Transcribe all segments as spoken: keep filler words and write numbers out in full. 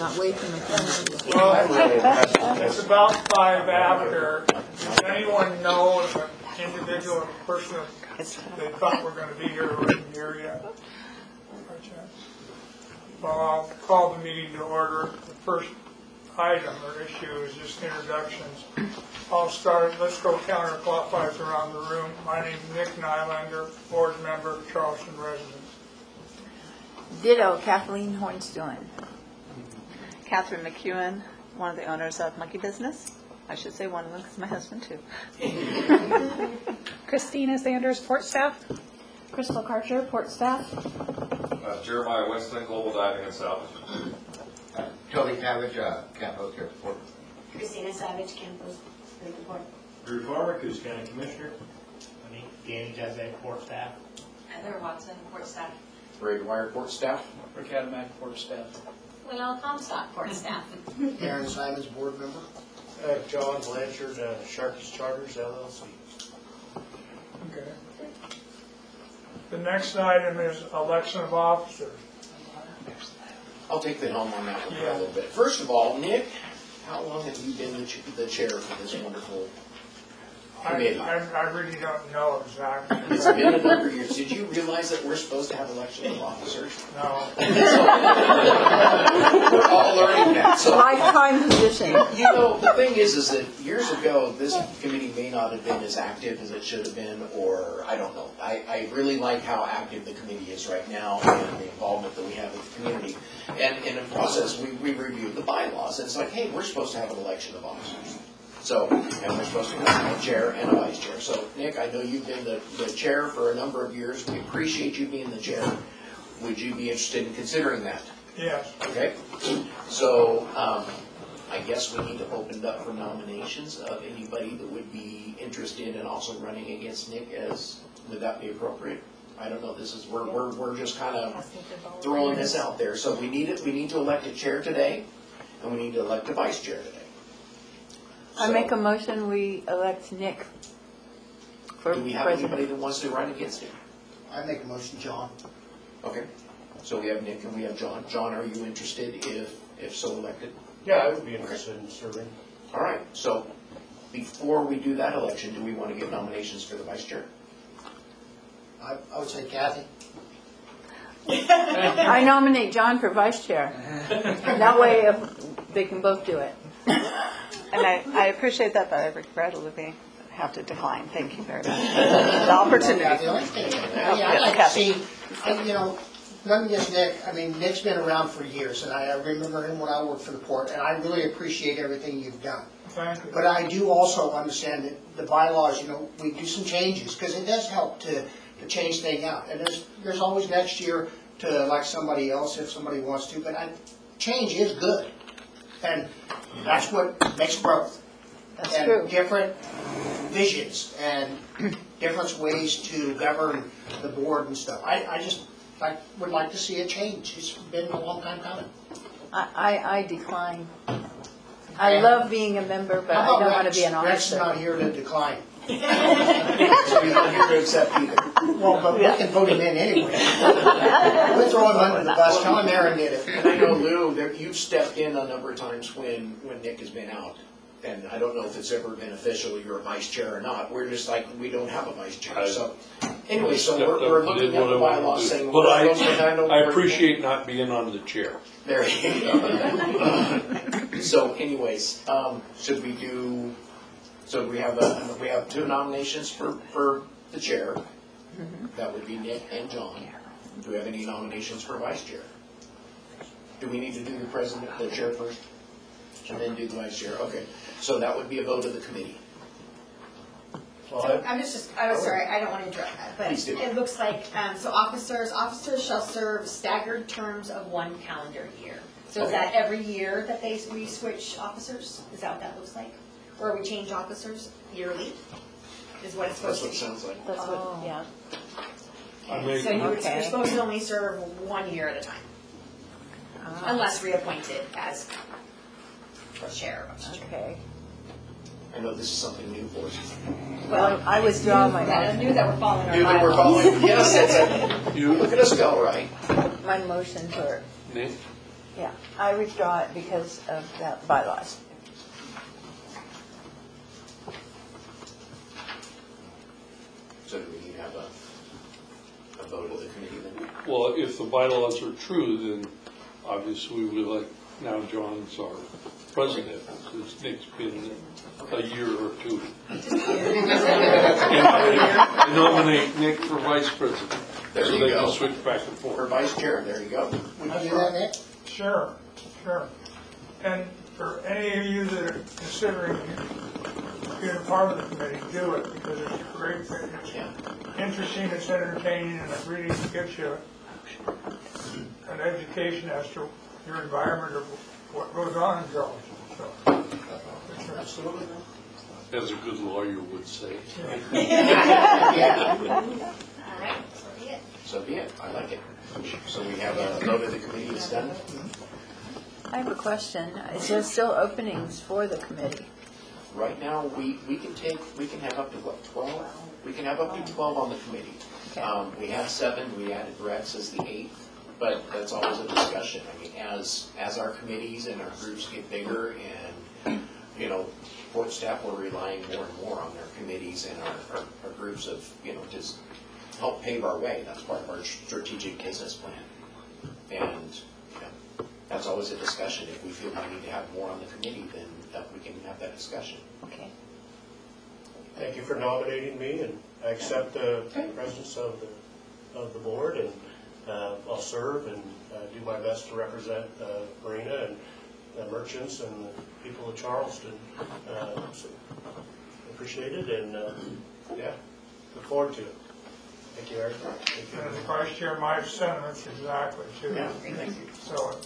Not wait from the phone. Well, it's about five after. Does anyone know if an individual person they thought were going to be here or isn't here yet? Well, I'll call the meeting to order. The first item or issue is just introductions. I'll start, let's go counterclockwise around the room. My name is Nick Nylander, board member, Charleston resident. Ditto, Kathleen Hornstone. Catherine McEwen, one of the owners of Monkey Business. I should say one of them because my husband too. Christina Sanders, port staff. Crystal Karcher, port staff. Uh, Jeremiah Winston, Global Diving and Salvage. Uh, Toby Cabbage, uh, Camp Oak here, port. Christina Savage, Campos, port. Drew Farmer, Coos County Commissioner. Me, Danny Jazek, port staff. Heather Watson, port staff. Ray Dwyer, port staff. Rick Adamack, port staff. Will Comstock, port staff. Aaron Simons, board member. Uh, John Blanchard, uh, Sharky's Charters, L L C. Okay. The next item is election of officers. I'll take the helm on that one for Yeah. a little bit. First of all, Nick, how long have you been the, ch the chair for this wonderful I, committee? I, I really don't know exactly. It's been a number of years. Did you realize that we're supposed to have election of officers? No. We're all learning that. So, Lifetime position. you know, the thing is, is that years ago, this committee may not have been as active as it should have been, or I don't know. I, I really like how active the committee is right now and the involvement that we have with the community. And, and in the process, we, we reviewed the bylaws. And it's like, hey, we're supposed to have an election of officers. So, and we're supposed to have a chair and a vice chair. So, Nick, I know you've been the, the chair for a number of years. We appreciate you being the chair. Would you be interested in considering that? Yes. Okay. So, um, I guess we need to open it up for nominations of anybody that would be interested in also running against Nick. As would that be appropriate? I don't know. This is we're we're we're just kind of throwing this out there. So we need it. We need to elect a chair today, and we need to elect a vice chair today. I make a motion we elect Nick for Do we have president. anybody that wants to run against him? I make a motion, John. Okay. So we have Nick and we have John. John, are you interested if if so elected? Yeah, I would be interested in serving. All right. So before we do that election, do we want to get nominations for the vice chair? I, I would say Kathy. I nominate John for vice chair. That way if they can both do it. And I, I appreciate that, but I regrettably have to decline. Thank you very much. The opportunity. The only thing, I mean, I'd like to see, I- you know, nothing against Nick. I mean, Nick's been around for years, and I I remember him when I worked for the port, and I really appreciate everything you've done. Thank you. But I do also understand that the bylaws, you know, we do some changes, because it does help to, to change things out. And there's, there's always next year to elect somebody else if somebody wants to, but I, change is good. And that's what makes growth. That's and true. different visions and different ways to govern the board and stuff. I, I just I would like to see a change. It's been a long time coming. I, I, I decline. I love being a member, but I How about don't want to Rex? be an Rex is officer. not here to decline. So you're not here to accept either. Well, but we can vote him in anyway. We'll throw him under the bus. Tell him Aaron did it. And I know, Lou, that you've stepped in a number of times when, when Nick has been out. And I don't know if it's ever been official, you're a vice chair or not. We're just like, we don't have a vice chair. So anyway, so we're, we're looking at the bylaws saying. But I, I I appreciate not being on the chair. There you go. So anyways, um, should we do, so we have a, we have two nominations for, for the chair. That would be Nick and John. Do we have any nominations for vice chair? Do we need to do the president, the chair first? And then do the vice chair? Okay. So that would be a vote of the committee. Well, I'm just, just, I was sorry, I don't want to interrupt that, but Please do. it looks like, um, so officers, officers shall serve staggered terms of one calendar year. So is Okay. that every year that they, we switch officers? Is that what that looks like? Or we change officers yearly? Is what it's That's supposed what it to sounds like. be? That's what, yeah. I Okay. make- So you would, Okay. you're supposed to only serve one year at a time, Ah, unless reappointed as chair. okay. I know this is something new for us. Well, I withdraw my I motion. knew that we're following our New that we're bylaws. following. Yes, it's a, You, look at us go, right? My motion for Nick? Yeah, I withdraw it because of that bylaws. So do we need to have a, a vote of the committee then? Well, if the bylaws are true, then obviously we like, now John's our president, since Nick's been a year or two. And I nominate Nick for vice president. There So you they go. can switch back and For forth. vice chair, there you go. Would you do that, Nick? Sure, sure. And for any of you that are considering being a part of the committee, do it, because it's a great thing. It's Yeah. interesting, it's entertaining, and it really gives you an education as to your environment of what goes on in Georgia. So, Absolutely. As a good lawyer would say. Yeah. All right, so be it. So be it, I like it. So we have a vote of the committee is done. I have a question. Is there still openings for the committee? Right now, we, we can take, we can have up to what, twelve? We can have up to twelve on the committee. Okay. Um, we have seven, we added Rex as the eighth, but that's always a discussion. I mean, as, as our committees and our groups get bigger and, you know, board staff, we're relying more and more on our committees and our, our, our groups of, you know, just help pave our way. That's part of our strategic business plan. And, you know, that's always a discussion. If we feel we need to have more on the committee, then that we can have that discussion. Okay. Thank you for nominating me, and I accept the presence of the, of the board, and uh, I'll serve and uh, do my best to represent uh, Marina and the merchants and the people of Charleston. Uh, so appreciate it, and uh, yeah, look forward to it. Thank you, Eric. Thank you. and as vice chair, my sentiments exactly too. Yeah, thank you. So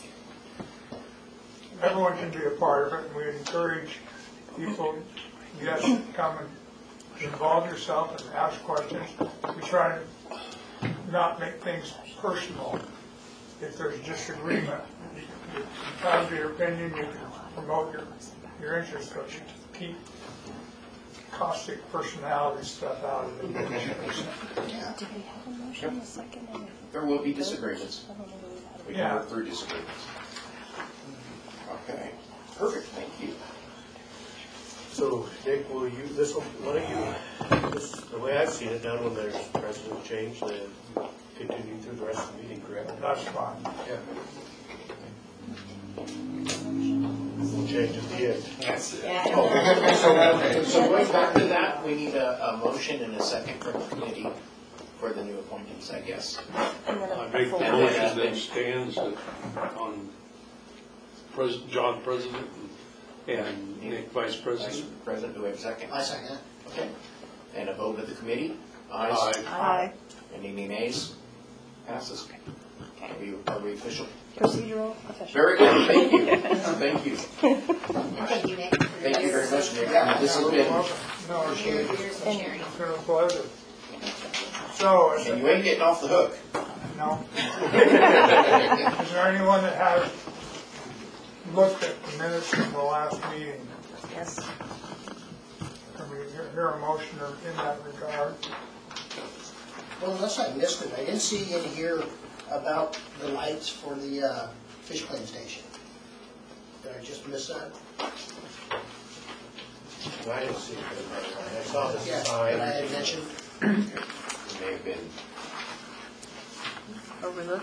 everyone can be a part of it, and we encourage people, yes, to come and involve yourself and ask questions. We try to not make things personal. If there's disagreement, you you have your opinion, you can promote your, your interests, but you keep caustic personality stuff out of it. There will be disagreements. We can Yeah. work through disagreements. Okay, perfect, thank you. So, Nick, will you, this will, why don't you, this, the way I've seen it done when there's president change, then continue through the rest of the meeting, correct? That's fine. Yeah. We'll change at the end. So, so going back to that, we need a, a motion and a second from the committee for the new appointees, I guess. I make the And motion then- that stands that on Pres- John president and Nick vice Vice president. President, do we have a second? I second it. Okay. And a vote of the committee? Ayes? Aye. Aye. Any nays? Passes. Are we, are we official? Procedural official. Very good, thank you. Thank you. Thank you, Nick. Thank you very much, Nick. Yeah. This has been, No, it's Years been of sharing. it's been a pleasure. So, is and you ain't getting off the hook. no. Is there anyone that has looked at the minutes from the last meeting? Yes. Can we hear- hear a motion in that regard? Well, unless I missed it, I didn't see in here about the lights for the uh, fish clean station. Did I just miss that? I didn't see it, I saw the Yeah, sign. that I had mentioned. It may have been, Overlooked.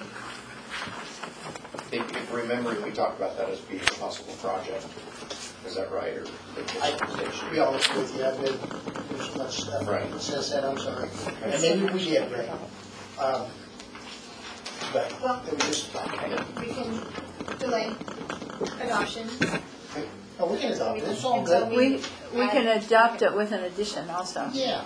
if, if remembering, we talked about that as being a possible project. Is that right, or the I, fishing to station? be honest with you, I've been, there's so much stuff Right. that says that, I'm sorry. And maybe we did, right? Um, But it was just, We can delay adoption. oh, we can adopt it, it's all Until good. We, we can adopt it with an addition also. Yeah,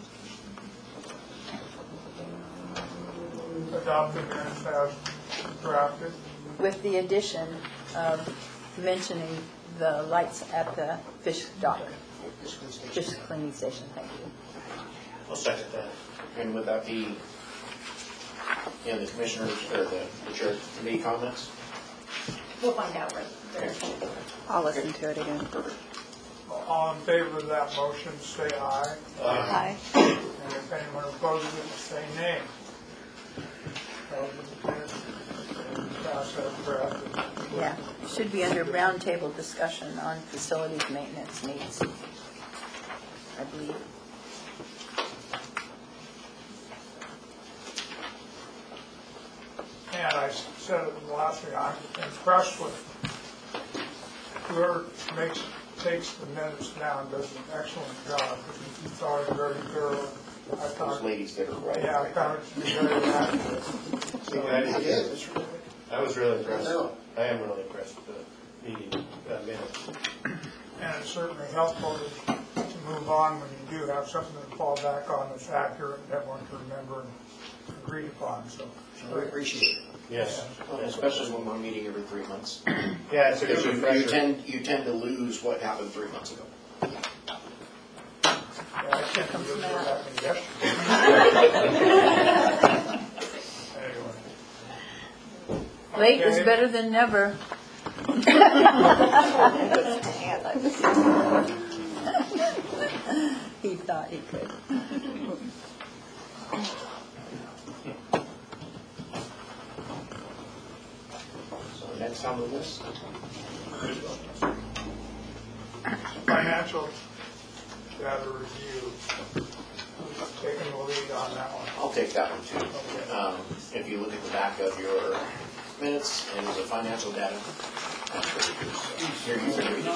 Adopt the minutes as drafted? With the addition of mentioning the lights at the fish dock, fish clean station. fish cleaning station, thank you. I'll second that. And would that be, you know, the commissioners, or the, the chair committee comments? We'll find out where they're. I'll listen to it again. All in favor of that motion, say aye. Aye. And if anyone opposes it, say nay. Those are the minutes. Pass as drafted. Yeah, should be under roundtable discussion on facilities maintenance needs, I believe. And I said it in the last meeting, I'm impressed with whoever makes, takes the minutes down, does an excellent job. You thought it very thorough. I Those thought, ladies that are right. yeah, I found it to be very accurate. So, It is. It's really- I was really impressed. I know. I am really impressed with the meeting uh, minutes. And it's certainly helpful to, to move on when you do have something to fall back on that's accurate and everyone can remember and agreed upon, so. We appreciate it. Yes. Well, especially when we're meeting every three months. Yeah, it's a Because good you, you refresher. tend, you tend to lose what happened three months ago. Yeah, I can't believe what happened yesterday. Anyway. Late is Okay. better than never. He thought he could. So next on the list, Financial data review, who's taking the lead on that one? I'll take that one too. Um, if you look at the back of your minutes, and there's a financial data. Here, you can read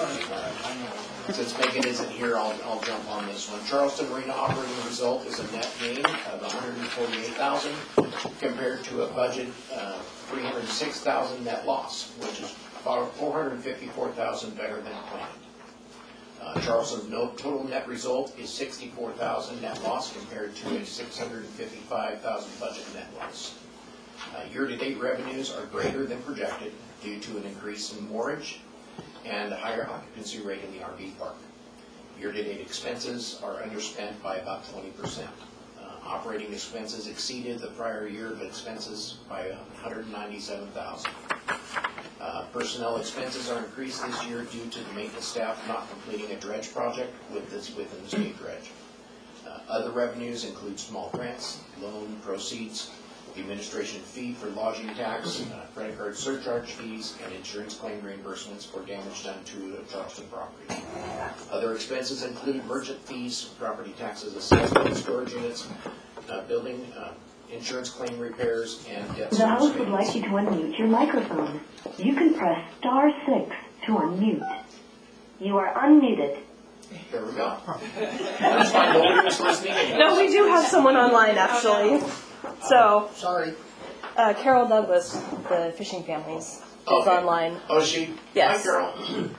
it. Since Megan isn't here, I'll, I'll jump on this one. Charleston Marina operating result is a net gain of one hundred forty-eight thousand dollars compared to a budget of three hundred six thousand dollars net loss, which is about four hundred fifty-four thousand dollars better than planned. Uh, Charleston's no, total net result is sixty-four thousand dollars net loss compared to a six hundred fifty-five thousand dollars budget net loss. Uh, year-to-date revenues are greater than projected due to an increase in moorage and a higher occupancy rate in the R V park. Year-to-date expenses are underspent by about twenty percent. Uh, operating expenses exceeded the prior year of expenses by one hundred ninety-seven thousand dollars. Uh, personnel expenses are increased this year due to the maintenance staff not completing a dredge project with this within the state dredge. Uh, other revenues include small grants, loan proceeds, the administration fee for lodging tax, uh, credit card surcharge fees, and insurance claim reimbursements for damage done to a Charleston property. Other expenses include merchant fees, property taxes, assessment, storage units, uh, building, uh, insurance claim repairs, and debt The service host would payments. like you to unmute your microphone. You can press star six to unmute. You are unmuted. There we go. That's fine, nobody was listening anyway. No, we do have someone online, actually. So, Sorry. uh, Carol Douglas, the Fishing Families, is Okay. online. Oh, is she? Yes. Hi, Carol.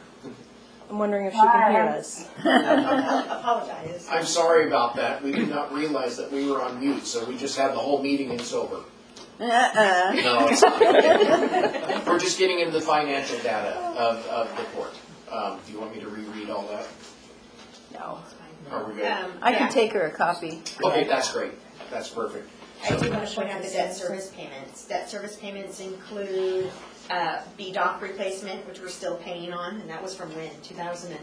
I'm wondering if she can hear us. Apologize. I'm sorry about that. We did not realize that we were on mute, so we just had the whole meeting in sober. Uh-uh. No, it's not. We're just getting into the financial data of, of the court. Um, do you want me to reread all that? No. Are we good? Um, I yeah. can take her a copy. Okay, that's great. That's perfect. I do want to point out the debt service payments. Debt service payments include uh, B D O C replacement, which we're still paying on, and that was from when, two thousand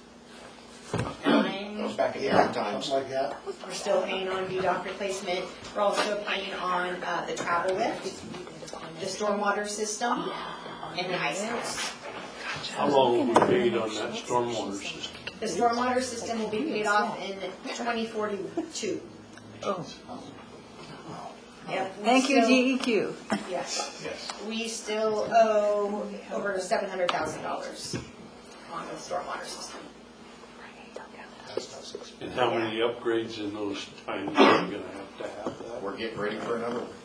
nine? That was back in the old times. Something like that. We're still paying on B D O C replacement. We're also paying on uh, the travel lift, the stormwater system, and the ice house. How long will we paid on that stormwater system? The stormwater system will be paid off in twenty forty-two. Oh. Yep, we Thank you, still- D E Q. Yes. Yes. We still owe over seven hundred thousand dollars on the stormwater system. And how many upgrades in those times are we gonna have to have that? We're getting ready for another one.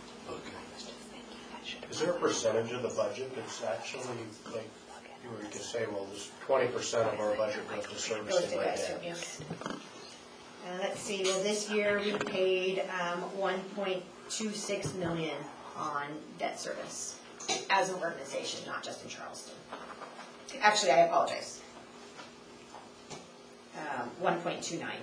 Is there a percentage of the budget that's actually, like, you were to say, well, there's twenty percent of our budget goes to Goes servicing to right debt now? service. Uh, let's see, well, this year we paid, um, one point two six million on debt service as an organization, not just in Charleston. Actually, I apologize. Um, one point two nine.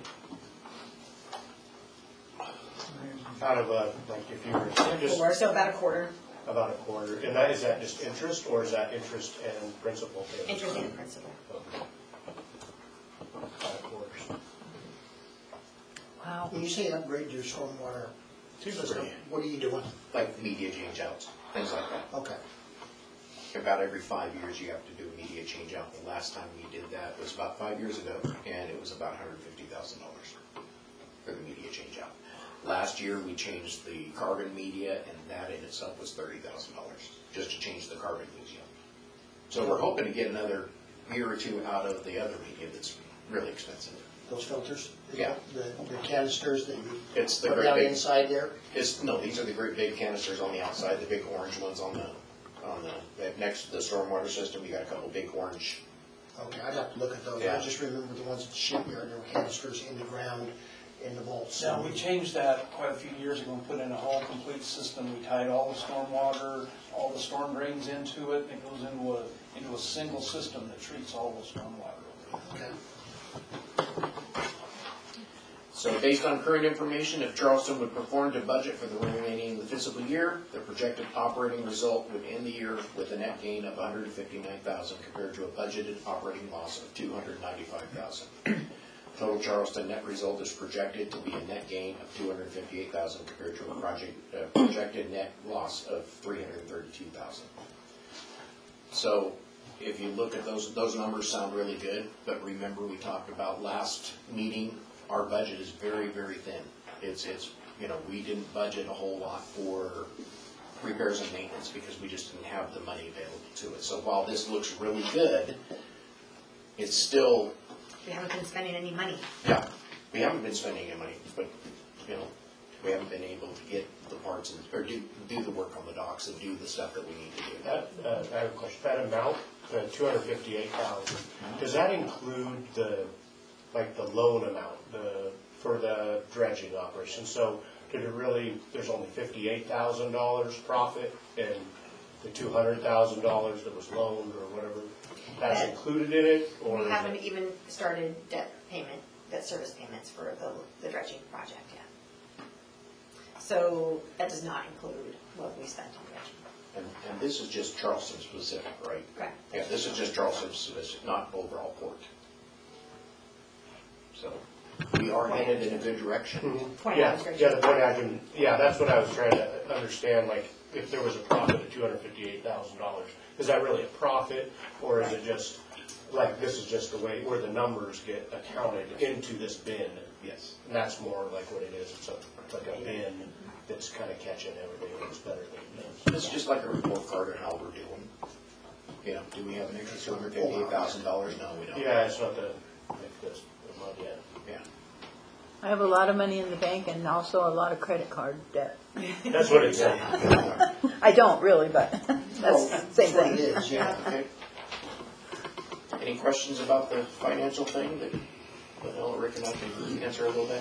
Out of, uh, like, if you were just Four, so about a quarter, about a quarter, and that, is that just interest, or is that interest and principal payments? interest and principal. Okay. Five quarters. Wow. When you say upgrade your stormwater system, what are you doing? Like media change outs, things like that. Okay. about every five years you have to do a media change out. The last time we did that was about five years ago, and it was about one hundred fifty thousand dollars for the media change out. Last year, we changed the carbon media, and that in itself was thirty thousand dollars, just to change the carbon media. So we're hoping to get another year or two out of the other media that's really expensive. Those filters? Yeah. The, the canisters that you It's the put great down big, inside there? it's, no, these are the great big canisters on the outside, the big orange ones on the, on the, that next to the stormwater system, you got a couple big orange. Okay, I'd have to look at those. Yeah. I just remember the ones at the shipyard, there were canisters in the ground, in the vaults. Yeah, we changed that quite a few years ago and put in a whole complete system. We tied all the storm water, all the storm drains into it, and it goes into a, into a single system that treats all the storm water. Okay. So based on current information, if Charleston would perform to budget for the remaining of the fiscal year, the projected operating result would end the year with a net gain of one hundred fifty-nine thousand dollars compared to a budgeted operating loss of two hundred ninety-five thousand dollars. Total Charleston net result is projected to be a net gain of two hundred fifty-eight thousand dollars compared to a project, uh, projected net loss of three hundred thirty-two thousand dollars. So if you look at those, those numbers sound really good, but remember we talked about last meeting, our budget is very, very thin. It's, it's, you know, we didn't budget a whole lot for repairs and maintenance because we just didn't have the money available to it. So while this looks really good, it's still, We haven't been spending any money. yeah, we haven't been spending any money, but, you know, we haven't been able to get the parts and, or do, do the work on the docks and do the stuff that we need to do. That, uh, I have a question. That amount, the two hundred fifty-eight thousand, does that include the, like the loan amount, the, for the dredging operation? So did it really, there's only fifty-eight thousand dollars profit and the two hundred thousand dollars that was loaned or whatever, that's That- included in it? Or We is haven't it- even started debt payment, debt service payments for the, the dredging project yet. So that does not include what we spent on dredging. And, and this is just Charleston specific, right? Correct. Yeah, this is just Charleston specific, not overall port. So we are headed in a good direction. Point Yeah, out is yeah, the point I can, yeah, that's what I was trying to understand, like, if there was a profit of two hundred fifty-eight thousand dollars, is that really a profit, or is it just, like, this is just the way, where the numbers get accounted into this bin? Yes. And that's more like what it is, it's a, it's like a bin that's kind of catching everything, it's better than it does. This is just like a report card on how we're doing. You know, do we have an extra two hundred fifty-eight thousand dollars? No, we don't. Yeah, it's not the, like this, the money, yeah. Yeah. I have a lot of money in the bank and also a lot of credit card debt. That's what it's saying. I don't really, but that's the same What it thing. is, yeah. Okay. Any questions about the financial thing that, well, Rick and I can answer a little bit?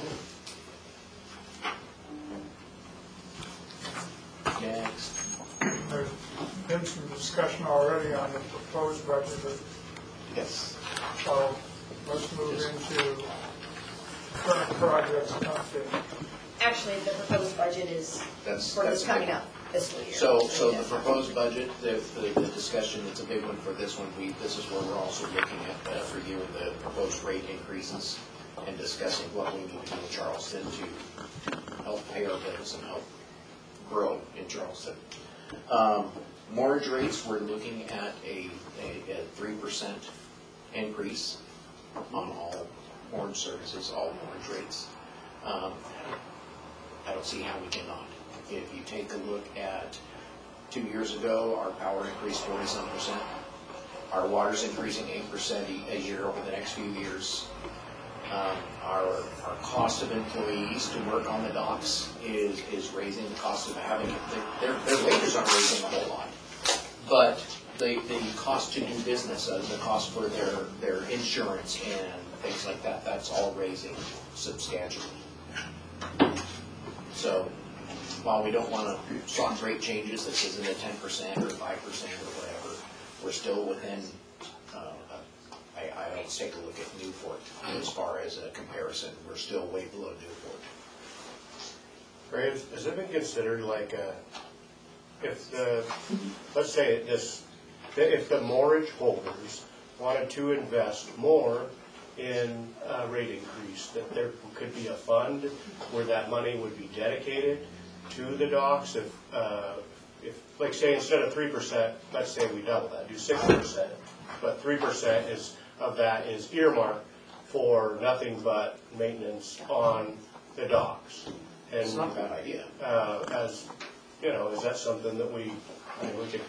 Next. There's been some discussion already on the proposed budget, Yes. so let's move into current projects update. Actually, the proposed budget is That's, for that's this a big coming one. up fiscal year. So, so the proposed budget, the, the the discussion, it's a big one for this one. We, this is where we're also looking at uh, reviewing the proposed rate increases and discussing what we need to do in Charleston to help pay our bills and help grow in Charleston. Um, Mortgage rates, we're looking at a, a, a three percent increase on all mortgage services, all mortgage rates. Um, I don't see how we cannot. If you take a look at two years ago, our power increased forty-seven percent. Our water's increasing eight percent a year over the next few years. Um, our, our cost of employees to work on the docks is, is raising. The cost of having, their, their wages aren't raising a whole lot. But the, the cost to do business, uh, the cost for their, their insurance and things like that, that's all raising substantially. So while we don't want to soft rate changes, this isn't a ten percent or five percent or whatever, we're still within, uh, I, I always take a look at Newport as far as a comparison. We're still way below Newport. Ray, has has it been considered like, uh, if the, let's say this, if the mortgage holders wanted to invest more in a rate increase, that there could be a fund where that money would be dedicated to the docks if, uh, if, like say instead of three percent, let's say we double that, do six percent, but three percent is, of that is earmarked for nothing but maintenance on the docks. And It's not a bad idea. Uh, as, you know, is that something that we, I mean, we could,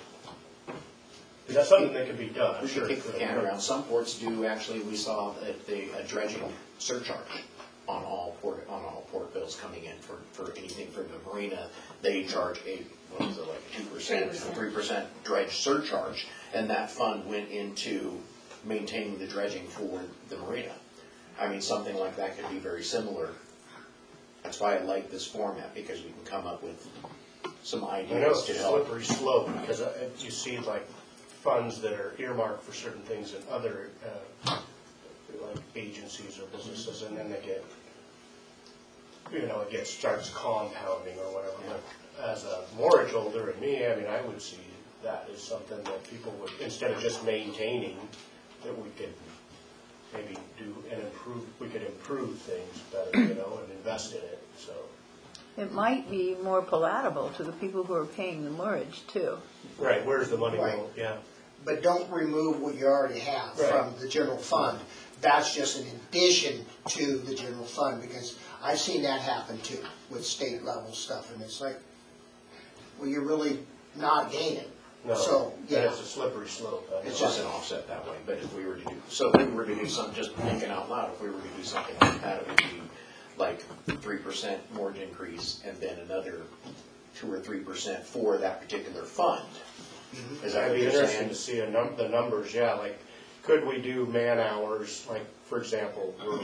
is that something that could be done? I'm We sure. should kick the can around. Some ports do, actually, we saw that they, a dredging surcharge on all port, on all port bills coming in for, for anything from the marina. They charge a, what was it, like two percent, three percent dredge surcharge, and that fund went into maintaining the dredging for the marina. I mean, something like that could be very similar. That's why I like this format, because we can come up with some I know ideas it's to a help. slippery slope, because uh, you see like funds that are earmarked for certain things in other, uh, like agencies or businesses, and then they get, you know, it gets, starts compounding or whatever. But as a mortgage holder and me, I mean, I would see that as something that people would, instead of just maintaining, that we could maybe do and improve, we could improve things better, you know, and invest in it, so. It might be more palatable to the people who are paying the mortgage too. Right, where's the money Right. going, yeah. But don't remove what you already have Right. from the general fund. That's just an addition to the general fund, because I've seen that happen too, with state level stuff, and it's like, well, you're really not gaining. No, So, and yeah. it's a slippery slope. I It's know. just an offset that way, but if we were to do, so if we were to do something, just thinking out loud, if we were to do something like that, it would be like three percent mortgage increase and then another two or three percent for that particular fund. Is that It'd what be you're interesting saying? to see a num, the numbers, yeah, like, could we do man hours, like, for example, we're,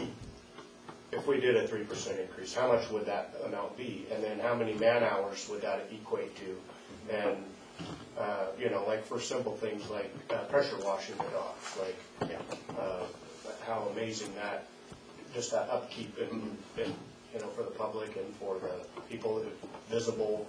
if we did a three percent increase, how much would that amount be? And then how many man hours would that equate to? And, uh, you know, like for simple things like uh, pressure washing the docks, like, uh, how amazing that, just that upkeep and, and, you know, for the public and for the people visible,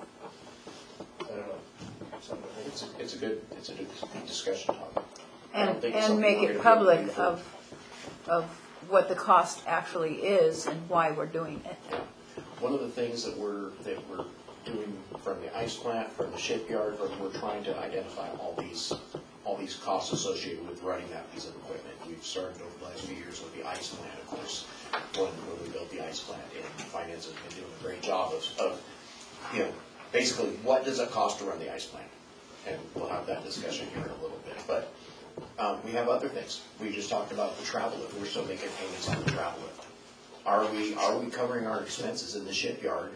I don't know, some of the It's things. a, it's a good, it's a good discussion topic. I don't And, think it's and something make we're it gonna be able to do public for- of, of what the cost actually is and why we're doing it. One of the things that we're, that we're doing from the ice plant, from the shipyard, from, we're trying to identify all these, all these costs associated with running that piece of equipment. We've started over the last few years with the ice plant, of course, when, when we built the ice plant, and finance has been doing a great job of, of, you know, basically, what does it cost to run the ice plant? And we'll have that discussion here in a little bit, but, um, we have other things. We just talked about the travel lift, we're still making payments on the travel lift. Are we, are we covering our expenses in the shipyard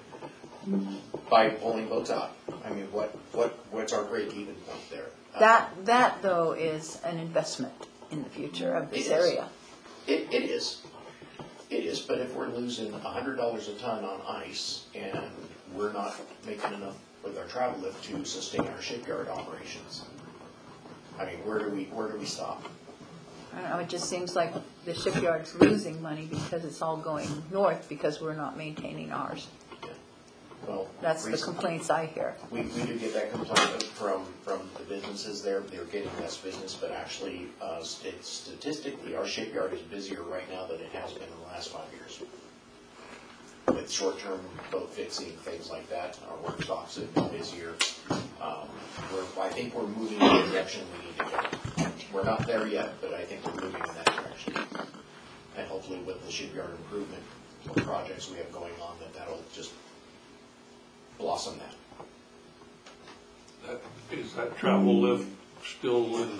by pulling boats out? I mean, what, what, what's our break-even point there? Uh, That, that though is an investment in the future of this It is. area. It, it is. It is, but if we're losing a hundred dollars a ton on ice and we're not making enough with our travel lift to sustain our shipyard operations, I mean, where do we, where do we stop? I don't know, it just seems like the shipyard's losing money because it's all going north because we're not maintaining ours. Well, That's the recently- complaints I hear. We, we do get that complaint from, from the businesses there, they're getting less business, but actually, uh, st- statistically, our shipyard is busier right now than it has been in the last five years. With short-term boat fixing, things like that, our work stocks have been busier. Um, we're, I think we're moving in the direction we need to go. We're not there yet, but I think we're moving in that direction. And hopefully with the shipyard improvement projects we have going on, that that'll just blossom that. That, is that travel lift still in,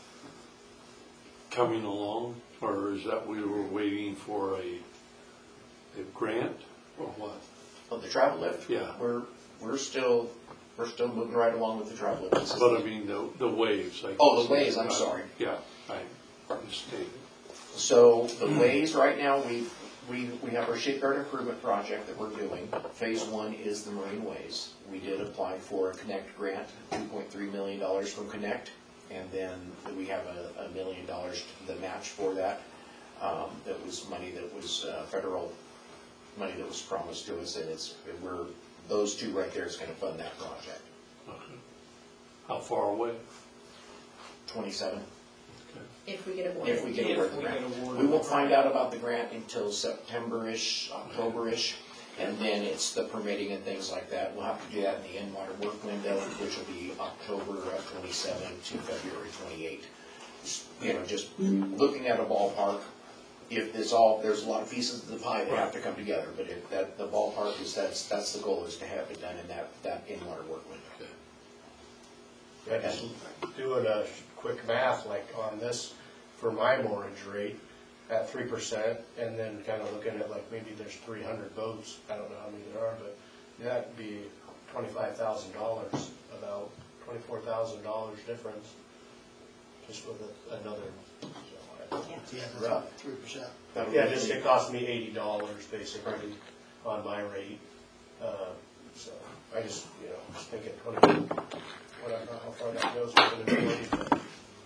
coming along, or is that we were waiting for a, a grant, or what? Oh, the travel lift? Yeah. We're, we're still, we're still moving right along with the travel lift. But I mean, the, the waves. I Oh, the guess. waves, I'm sorry. Yeah, I understand. So the ways, right now, we, we, we have our shipyard improvement project that we're doing. Phase one is the marine ways. We did apply for a Connect grant, two point three million dollars from Connect. And then we have a, a million dollars, the match for that. Um, that was money that was, uh, federal money that was promised to us, and it's, we're, those two right there is gonna fund that project. Okay. How far away? Twenty-seven. If we get awarded. If we get awarded the grant. We won't find out about the grant until September-ish, October-ish, And then it's the permitting and things like that. We'll have to do that in the in-water work window, which will be October of twenty-seven to February twenty-eight. You know, just looking at a ballpark, if this all, there's a lot of pieces of the pie that have to come together, but if that, the ballpark is, that's, that's the goal, is to have it done in that, that in-water work window. Yeah, just doing a quick math, like on this, for my mortgage rate at three percent, and then kind of looking at like maybe there's three hundred boats, I don't know how many there are, but that'd be twenty-five thousand dollars, about twenty-four thousand dollars difference, just with a- another, so I- Yeah, rough. that's three percent. Yeah, just, it cost me eighty dollars basically on my rate, uh, so I just, you know, just thinking twenty, what I don't know how far that goes with the ability, but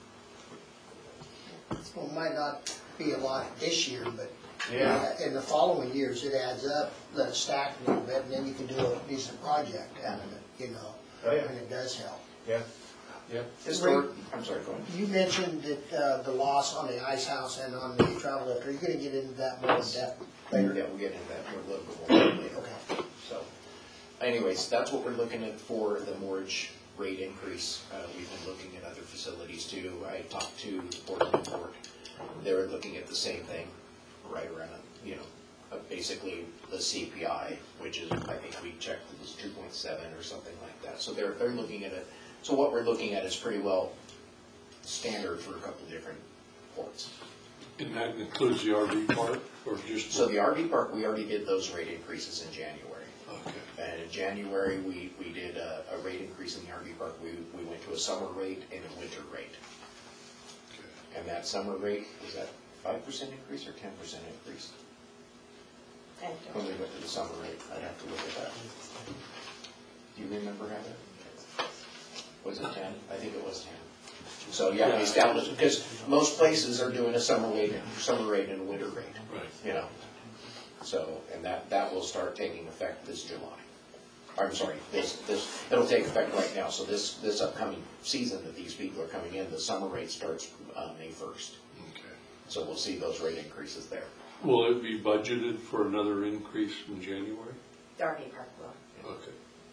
Well, it might not be a lot this year, but Yeah. uh, in the following years, it adds up, let it stack a little bit, and then you can do a decent project out of it, you know? Oh, yeah. And it does help. yeah, yeah. Historic, I'm sorry, go ahead. You mentioned that uh, the loss on the ice house and on the travel lift. Are you gonna get into that more in depth later? Yeah, we'll get into that a little bit more later. Okay. So, anyways, that's what we're looking at for the mortgage rate increase. Uh, we've been looking at other facilities too. I talked to Portland Port. They're looking at the same thing, right around, you know, uh, basically the C P I, which is, I think we checked, it was two point seven or something like that. So they're, they're looking at it. So what we're looking at is pretty well standard for a couple different ports. And that includes the R V park, or just? So the R V park, we already did those rate increases in January. Okay. And in January, we, we did a, a rate increase in the R V park. We, we went to a summer rate and a winter rate. Okay. And that summer rate, was that five percent increase or ten percent increase? When we went to the summer rate, I'd have to look at that. Do you remember, Heather? Was it ten? I think it was ten. So, yeah, we established, because most places are doing a summer rate, summer rate and a winter rate. Right. You know, so, and that, that will start taking effect this July. I'm sorry, this, this, it'll take effect right now, so this, this upcoming season that these people are coming in, the summer rate starts, uh, May first. Okay. So we'll see those rate increases there. Will it be budgeted for another increase in January? The R V park will, Okay.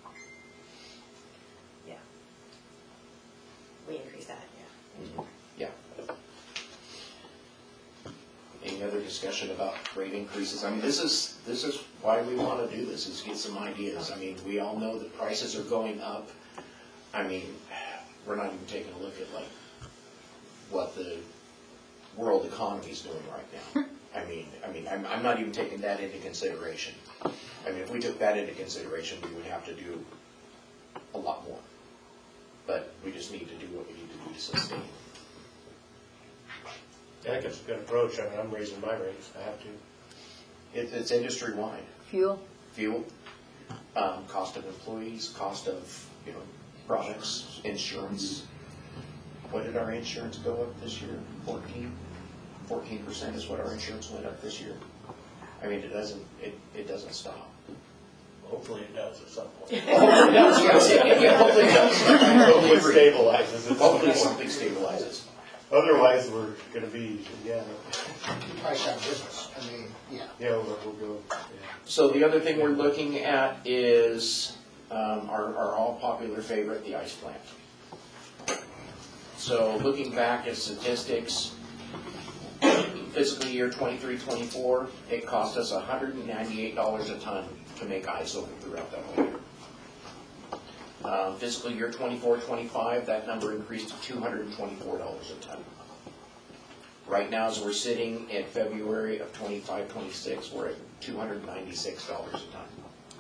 yeah. We increase that, yeah. Yeah. Any other discussion about rate increases? I mean, this is, this is why we want to do this, is get some ideas. I mean, we all know that prices are going up. I mean, we're not even taking a look at like what the world economy is doing right now. I mean, I mean, I'm, I'm not even taking that into consideration. I mean, if we took that into consideration, we would have to do a lot more. But we just need to do what we need to do to sustain. I think it's a good approach. I mean, I'm raising my rates, I have to. It, it's industry-wide. Fuel? Fuel, um, cost of employees, cost of, you know, products, insurance. What did our insurance go up this year? Fourteen? Fourteen percent is what our insurance went up this year. I mean, it doesn't, it, it doesn't stop. Hopefully it does at some point. Hopefully it does, yes, yeah, yeah, hopefully it does. Hopefully it stabilizes. at some Hopefully point. something stabilizes. Otherwise, we're gonna be, yeah, Price out of business, I mean, yeah. yeah, we'll, we'll go, yeah. So the other thing we're looking at is um, our, our all popular favorite, the ice plant. So looking back at statistics, fiscal year twenty-three twenty-four, it cost us one hundred ninety-eight dollars a ton to make ice over throughout that whole year. Uh, fiscal year twenty-four twenty-five, that number increased to two hundred twenty-four dollars a ton. Right now, as we're sitting in February of twenty-five twenty-six, we're at two hundred ninety-six dollars a ton.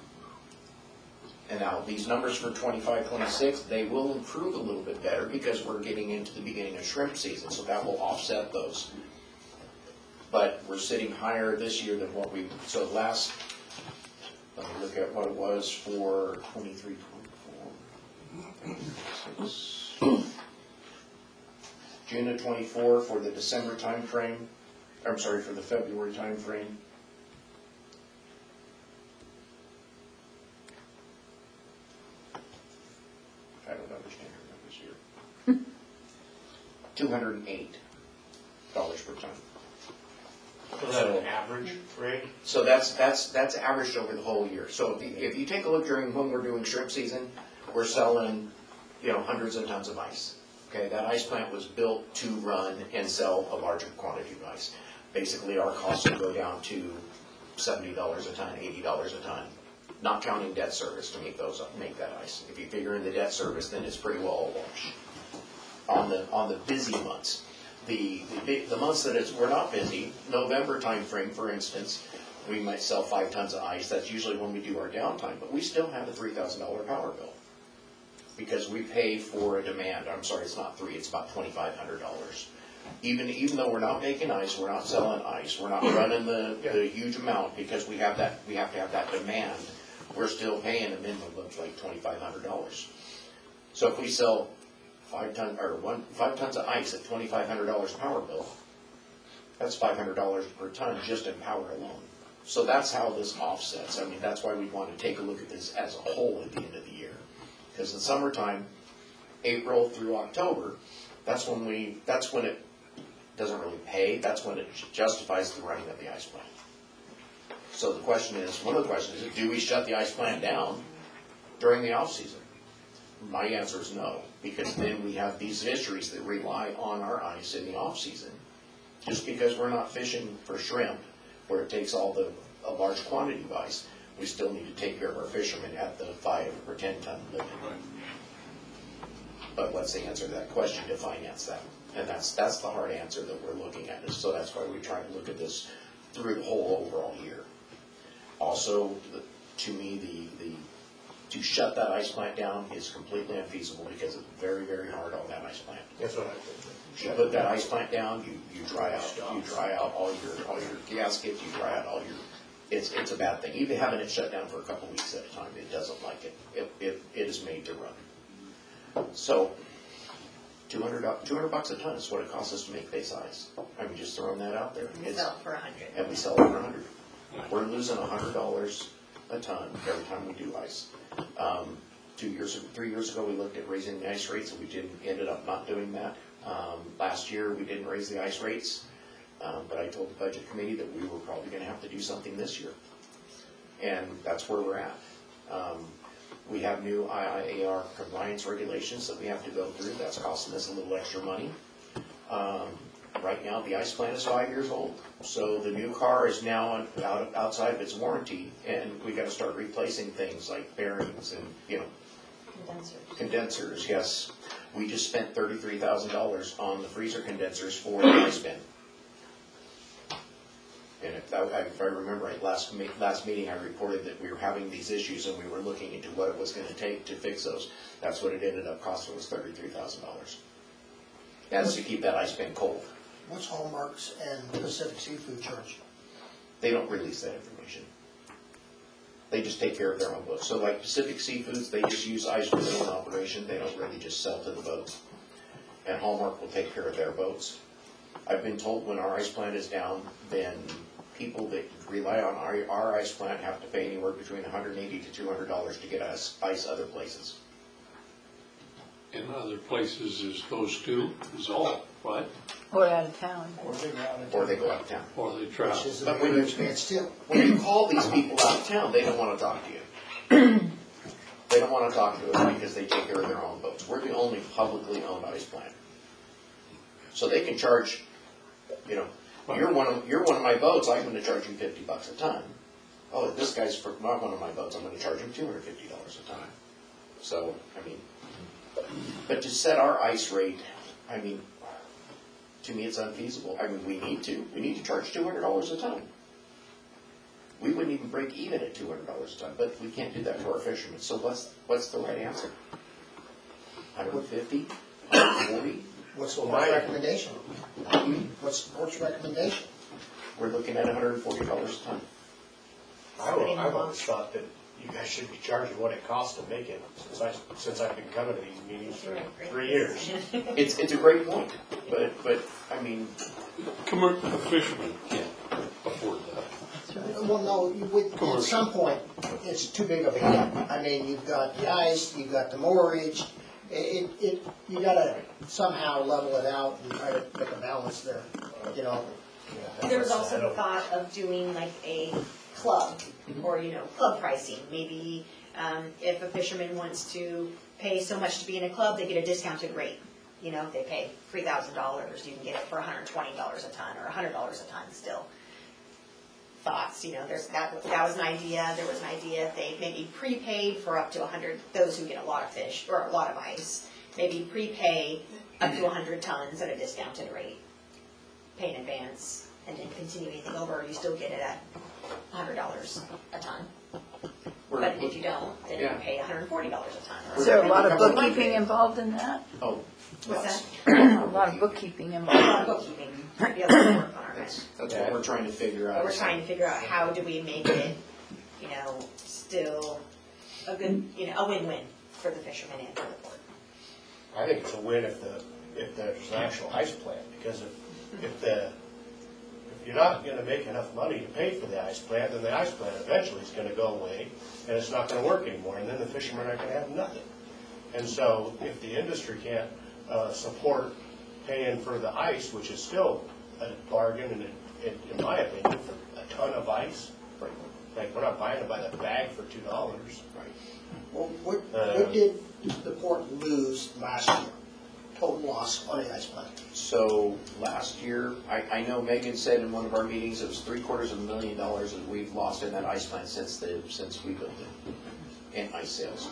And now, these numbers for twenty-five twenty-six, they will improve a little bit better because we're getting into the beginning of shrimp season, so that will offset those. But we're sitting higher this year than what we, so last, let me look at what it was for twenty-three twenty-four. June of twenty-four for the December time frame. I'm sorry, for the February time frame. I don't understand her numbers here. two hundred eight dollars per ton. Is that an average rate? So that's, that's, that's averaged over the whole year. So if you, if you take a look during, when we're doing shrimp season, we're selling, you know, hundreds of tons of ice. Okay, that ice plant was built to run and sell a larger quantity of ice. Basically, our costs will go down to seventy dollars a ton, eighty dollars a ton, not counting debt service to make those, make that ice. If you figure in the debt service, then it's pretty well a wash. On the, on the busy months, the, the, big- the months that it's, we're not busy, November timeframe, for instance, we might sell five tons of ice. That's usually when we do our downtime, but we still have a three thousand dollar power bill. Because we pay for a demand. I'm sorry, it's not three, it's about twenty-five hundred dollars. Even, even though we're not making ice, we're not selling ice, we're not running the, the huge amount because we have that, we have to have that demand, we're still paying a minimum of like twenty-five hundred dollars. So if we sell five ton, or one, five tons of ice at twenty-five hundred dollars power bill, that's five hundred dollars per ton just in power alone. So that's how this offsets. I mean, that's why we want to take a look at this as a whole at the end of the year. Because in summertime, April through October, that's when we, that's when it doesn't really pay, that's when it justifies the running of the ice plant. So the question is, one of the questions is, do we shut the ice plant down during the off season? My answer is no, because then we have these fisheries that rely on our ice in the off season. Just because we're not fishing for shrimp, where it takes all the, a large quantity of ice, we still need to take care of our fishermen at the five or ten ton limit. But let's answer that question to finance that. And that's, that's the hard answer that we're looking at. And so that's why we try to look at this through the whole overall year. Also, the, to me, the, the, to shut that ice plant down is completely unfeasible because it's very, very hard on that ice plant. That's what I think. You put that ice plant down, you, you dry out, you dry out all your, all your gaskets, you dry out all your, It's, it's a bad thing. Even having it shut down for a couple weeks at a time, it doesn't like it. It, it, it is made to run. So, two hundred, two hundred bucks a ton is what it costs us to make base ice. I'm just throwing that out there. We It's- sell it for a hundred. And we sell it for a hundred. We're losing a hundred dollars a ton every time we do ice. Um, two years, three years ago, we looked at raising the ice rates, and we didn't, ended up not doing that. Um, last year, we didn't raise the ice rates. Um, but I told the budget committee that we were probably going to have to do something this year. And that's where we're at. Um, we have new I I A R compliance regulations that we have to go through. That's costing us a little extra money. Um, right now, the ice plant is five years old. So the new car is now on, out, outside of its warranty, and we got to start replacing things like bearings and, you know, Condensers. condensers. Yes, we just spent thirty-three thousand dollars on the freezer condensers for the ice bin. And if I, if I remember right, last, last meeting I reported that we were having these issues and we were looking into what it was going to take to fix those. That's what it ended up costing, was thirty-three thousand dollars. That's to keep that ice bin cold. What's Hallmark's and Pacific Seafood charge? They don't release that information. They just take care of their own boats. So like Pacific Seafoods, they just use ice for their own operation. They don't really just sell to the boats. And Hallmark will take care of their boats. I've been told when our ice plant is down, then people that rely on our, our ice plant have to pay anywhere between one hundred eighty to two hundred dollars to get us ice other places. In other places is those two, is all, right? Or out of town. Or they go out of Or town, they go out of town. Or they travel. which is a But when bigger you- expense too. When you call these people out of town, they don't want to talk to you. They don't want to talk to us because they take care of their own boats. We're the only publicly owned ice plant. So they can charge, you know, you're one of, you're one of my boats, I'm going to charge you fifty bucks a ton. Oh, this guy's for not one of my boats, I'm going to charge him two hundred fifty dollars a ton. So, I mean, but to set our ice rate, I mean, to me, it's unfeasible. I mean, we need to. We need to charge two hundred dollars a ton. We wouldn't even break even at two hundred dollars a ton, but we can't do that to our fishermen. So what's, what's the right answer? one hundred fifty? one hundred forty? What's the board's recommendation? What's the board's recommendation? We're looking at one hundred forty dollars a ton. I al- I've always thought that you guys should be charging what it costs to make it, since I, since I've been coming to these meetings for three years. It's, it's a great point, but, but, I mean, Commercial fishermen can't afford that. Well, no, you would, at some point, it's too big of a hit. I mean, you've got the ice, you've got the moorage, it, it, you gotta somehow level it out and try to make a balance there, you know? There was also the thought of doing like a club, or, you know, club pricing. Maybe um, if a fisherman wants to pay so much to be in a club, they get a discounted rate. You know, if they pay three thousand dollars, you can get it for one hundred twenty dollars a ton, or one hundred dollars a ton still. Thoughts, you know, there's, that, that was an idea. There was an idea if they maybe prepaid for up to one hundred, those who get a lot of fish, or a lot of ice, maybe prepay up to one hundred tons at a discounted rate. Pay in advance, and then continue anything over, you still get it at one hundred dollars a ton. But if you don't, then you Yeah. pay one hundred forty dollars a ton. or Is there a lot of whatever. bookkeeping involved in that? Oh, What's yes. that? A lot of bookkeeping A lot of involved. bookkeeping, might be a lot of work on our end. That's, that's what we're trying to figure out. But we're trying to figure out how do we make it, you know, still a good, you know, a win-win for the fishermen and for the port. I think it's a win if the, if there's an actual ice plant, because if, if the, if you're not gonna make enough money to pay for the ice plant, then the ice plant eventually is gonna go away, and it's not gonna work anymore, and then the fishermen are gonna have nothing. And so, if the industry can't, uh, support paying for the ice, which is still a bargain, and in, in my opinion, for a ton of ice, like, we're not buying it by the bag for two dollars. Right. Well, what, Uh, what did the port lose last year? Total loss on the ice plant? So last year, I, I know Megan said in one of our meetings, it was three quarters of a million dollars that we've lost in that ice plant since the, since we built it, in ice sales.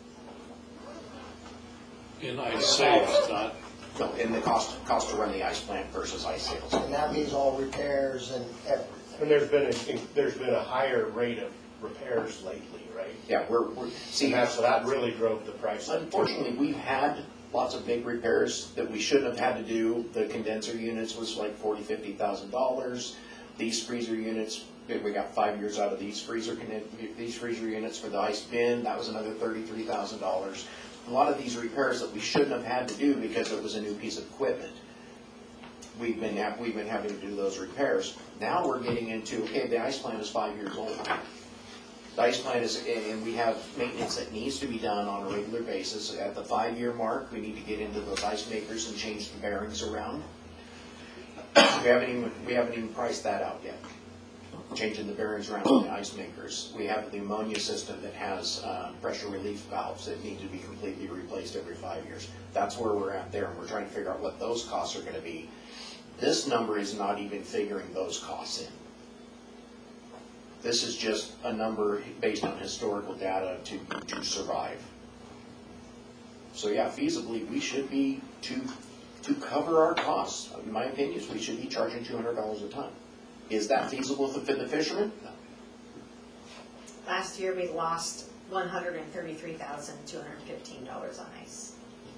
In ice sales, not, No, in the cost, cost to run the ice plant versus ice sales. And that means all repairs and everything. And there's been, a there's been a higher rate of repairs lately, right? Yeah, we're, we're, see, And that's, so that really drove the price up. unfortunately, we've had lots of big repairs that we shouldn't have had to do. The condenser units was like forty, fifty thousand dollars. These freezer units, we got five years out of these freezer, these freezer units for the ice bin, that was another thirty-three thousand dollars. A lot of these repairs that we shouldn't have had to do because it was a new piece of equipment. We've been, ha- we've been having to do those repairs. Now we're getting into, okay, the ice plant is five years old. The ice plant is, and we have maintenance that needs to be done on a regular basis. At the five-year mark, we need to get into those ice makers and change the bearings around. We haven't even, we haven't even priced that out yet. Changing the bearings around on the ice makers. We have the ammonia system that has uh, pressure relief valves that need to be completely replaced every five years. That's where we're at there, and we're trying to figure out what those costs are gonna be. This number is not even figuring those costs in. This is just a number based on historical data to, to survive. So yeah, feasibly, we should be, to, to cover our costs, in my opinion, we should be charging two hundred dollars a ton. Is that feasible for the fishermen? No. Last year, we lost one hundred thirty-three thousand, two hundred fifteen dollars on ice.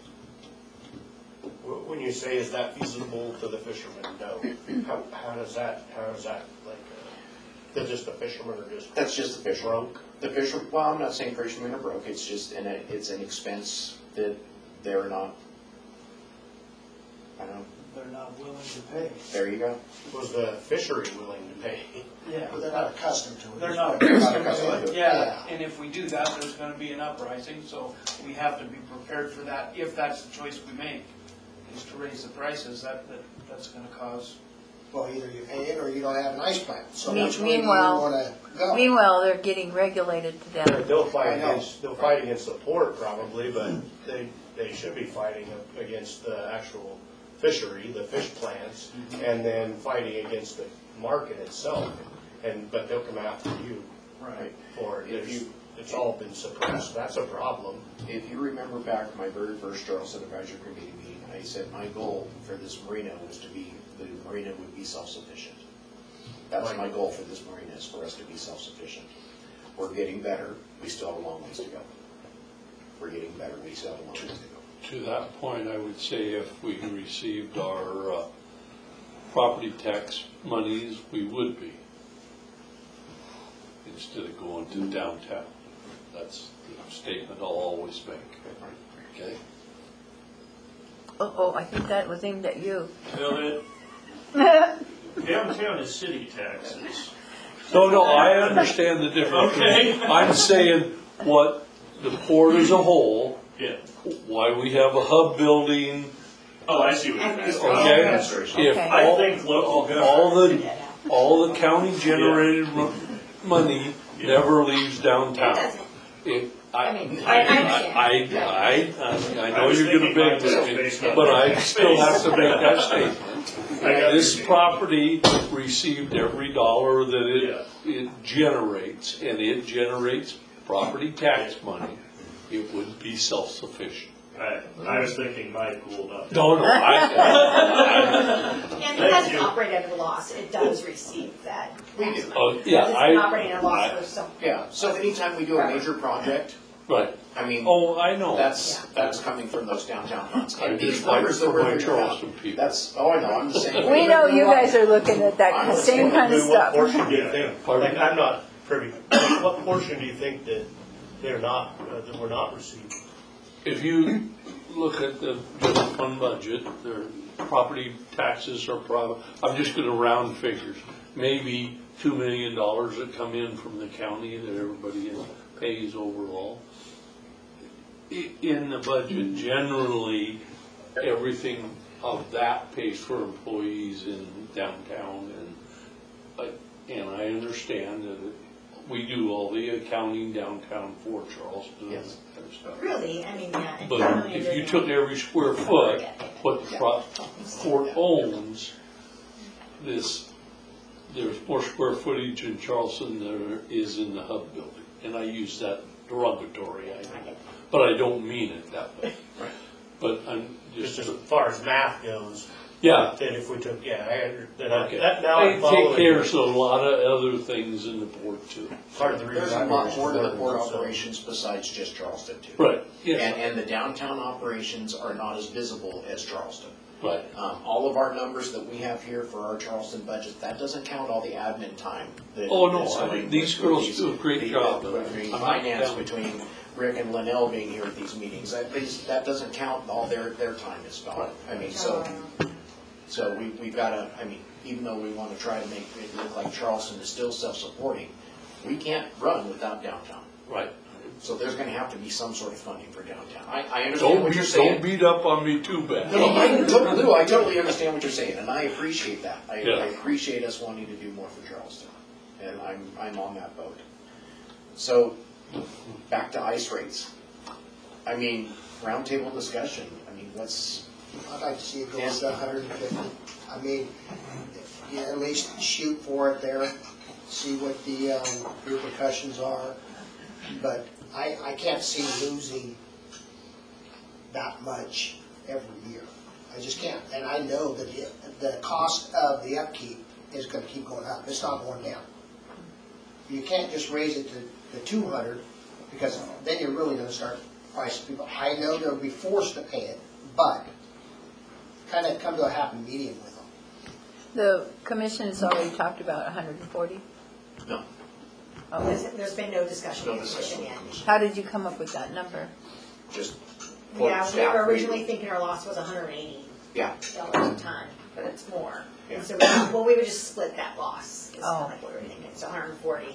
When you say, is that feasible to the fishermen? No. How, how does that, how is that, like, uh, they're just the fishermen are just That's just the fishermen. broke? The fisher, well, I'm not saying fishermen are broke, it's just, an it's an expense that they're not, I don't know, They're not willing to pay. there you go. Was the fishery willing to pay? Yeah. But they're not accustomed to it. They're not They're not accustomed accustomed to to it, it. yeah, and if we do that, there's gonna be an uprising, so we have to be prepared for that, if that's the choice we make, is to raise the prices, that, that, that's gonna cause. Well, either you pay it or you don't have an ice plant. So Me- which way do you meanwhile- wanna go? Meanwhile, they're getting regulated to death. They'll fight I know. against, they'll fight against the port probably, but they, they should be fighting against the actual fishery, the fish plants, and then fighting against the market itself. And, but they'll come after you Right. for it. If There's- you- It's all been suppressed. That's a problem. If you remember back to my very first Charleston Advisory Committee meeting, I said my goal for this marina was to be, the marina would be self-sufficient. That's my goal for this marina, is for us to be self-sufficient. We're getting better, we still have a long ways to go. We're getting better, we still have a long ways to go. to that point, I would say if we received our uh, property tax monies, we would be, instead of going to downtown. That's the statement I'll always make. Okay? Uh-oh, I think that was aimed at you. Well, it, downtown is city taxes. No, no, I understand the difference. Okay. I'm saying what the port as a whole, Yeah. why we have a hub building, Oh, I see what you're saying. Okay? If I all, think local government. all the, all the county generated mo- money never leaves downtown. It doesn't. It, I, I mean, I, I understand. I, I, I I know was you're gonna thinking mine beg was me, based on but that. I still have to make that statement. I got This you. property received every dollar that it, it generates, and it generates property tax money. It would be self-sufficient. I, I was thinking my pool, not. No, no, I, And because it's operating at a loss, it does receive that. We do. Oh, Because yeah, it's I. been operating at a loss I- for so. Yeah, so anytime we do a major project, Right. I mean, Oh, I know. that's, that's coming from those downtown funds. I And just these fight numbers that for we're my hearing Charleston about, people. that's, oh, I know, I'm the same way. We know you guys are looking at that I'm same kind of Then what stuff. portion do you think, Pardon? like, I'm not privy, what portion do you think that they're not, uh, that we're not receiving? If you look at the general fund budget, their property taxes are probably, I'm just gonna round figures, maybe two million dollars that come in from the county that everybody pays overall. I- In the budget, generally, everything of that pays for employees in downtown and, uh, and I understand that it- we do all the accounting downtown for Charleston and Yes. that kind of stuff. Really, I mean, yeah. But generally if it you doesn't- took every square foot, what the pro- fort owns, this, there's more square footage in Charleston than there is in the hub building. And I use that derogatory, I know, but I don't mean it that way. But I'm Just just, as far as math goes, yeah. then if we took, yeah, I, under- then I, Okay. that, now They I'm take following. care of a lot of other things in the port too. Part of the reason There's a I'm lot here more to the is port so- operations besides just Charleston too. Right, yeah, And, and the downtown operations are not as visible as Charleston. right. Um, all of our numbers that we have here for our Charleston budget, that doesn't count all the admin time. that- Oh, no, that's I going mean, these with girls these- do a great the- job. Between I'm not finance, down. between Rick and Linnell being here at these meetings, that, these- that doesn't count, all their, their time is gone. I mean, so, so we, we've gotta, I mean, even though we wanna try to make it look like Charleston is still self-supporting, we can't run without downtown. Right. So there's gonna have to be some sort of funding for downtown. I, I understand Don't what beat, you're saying. don't beat up on me too bad. No, I totally do. I totally understand what you're saying, and I appreciate that. I, Yeah. I appreciate us wanting to do more for Charleston, and I'm, I'm on that boat. So, back to ice rates. I mean, roundtable discussion, I mean, what's, I'd like to see it go up to a hundred and fifty. I mean, yeah, at least shoot for it there, see what the um, repercussions are. But I, I can't see losing that much every year. I just can't. And I know that it, the cost of the upkeep is gonna keep going up. It's not going down. You can't just raise it to the two hundred, because then you're really gonna start pricing people. I know they'll be forced to pay it, but kind of come to a happy medium with them. The commission has already talked about one hundred forty. no, Oh, There's, there's been no discussion no in the discussion. commission yet. how did you come up with that number? Just. Yeah, we staff were rate. originally thinking our loss was hundred and eighty Yeah, dollars a ton, but it's more. Yeah. And so, we- well, we would just split that loss, is Oh. kind of what we were thinking, so hundred and forty.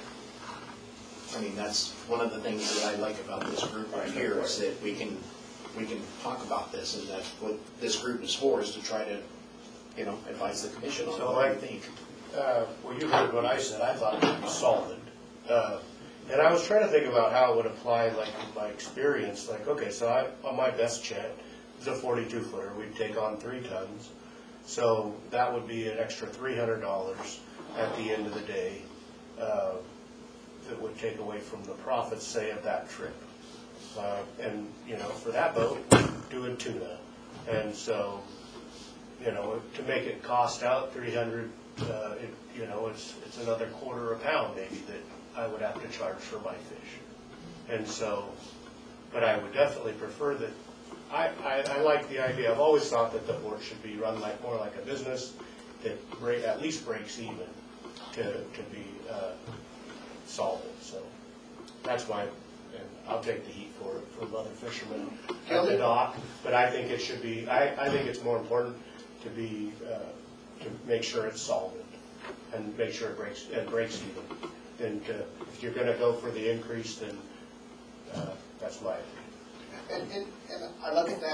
I mean, that's one of the things that I like about this group right here, is that we can, we can talk about this, and that's what this group is for, is to try to, you know, advise the commission on So what I- I think. Uh, well, you heard what I said, I thought it would be solid. Uh, And I was trying to think about how it would apply, like, in my experience, like, okay, so I, on my best jet, it's a forty-two footer, we'd take on three tons. So that would be an extra three hundred dollars at the end of the day, uh, that would take away from the profits, say, of that trip. Uh, and, you know, for that boat, we're doing tuna. And so, you know, to make it cost out three hundred, uh, it, you know, it's, it's another quarter a pound maybe that I would have to charge for my fish. And so, but I would definitely prefer that, I, I, I like the idea, I've always thought that the port should be run like, more like a business that break, at least breaks even to, to be, uh, solvent, so that's why, and I'll take the heat for it from other fishermen at the dock, but I think it should be, I, I think it's more important to be, uh, to make sure it's solvent and make sure it breaks, it breaks even. Then to, if you're gonna go for the increase, then, uh, that's my opinion. And, and, and I look at that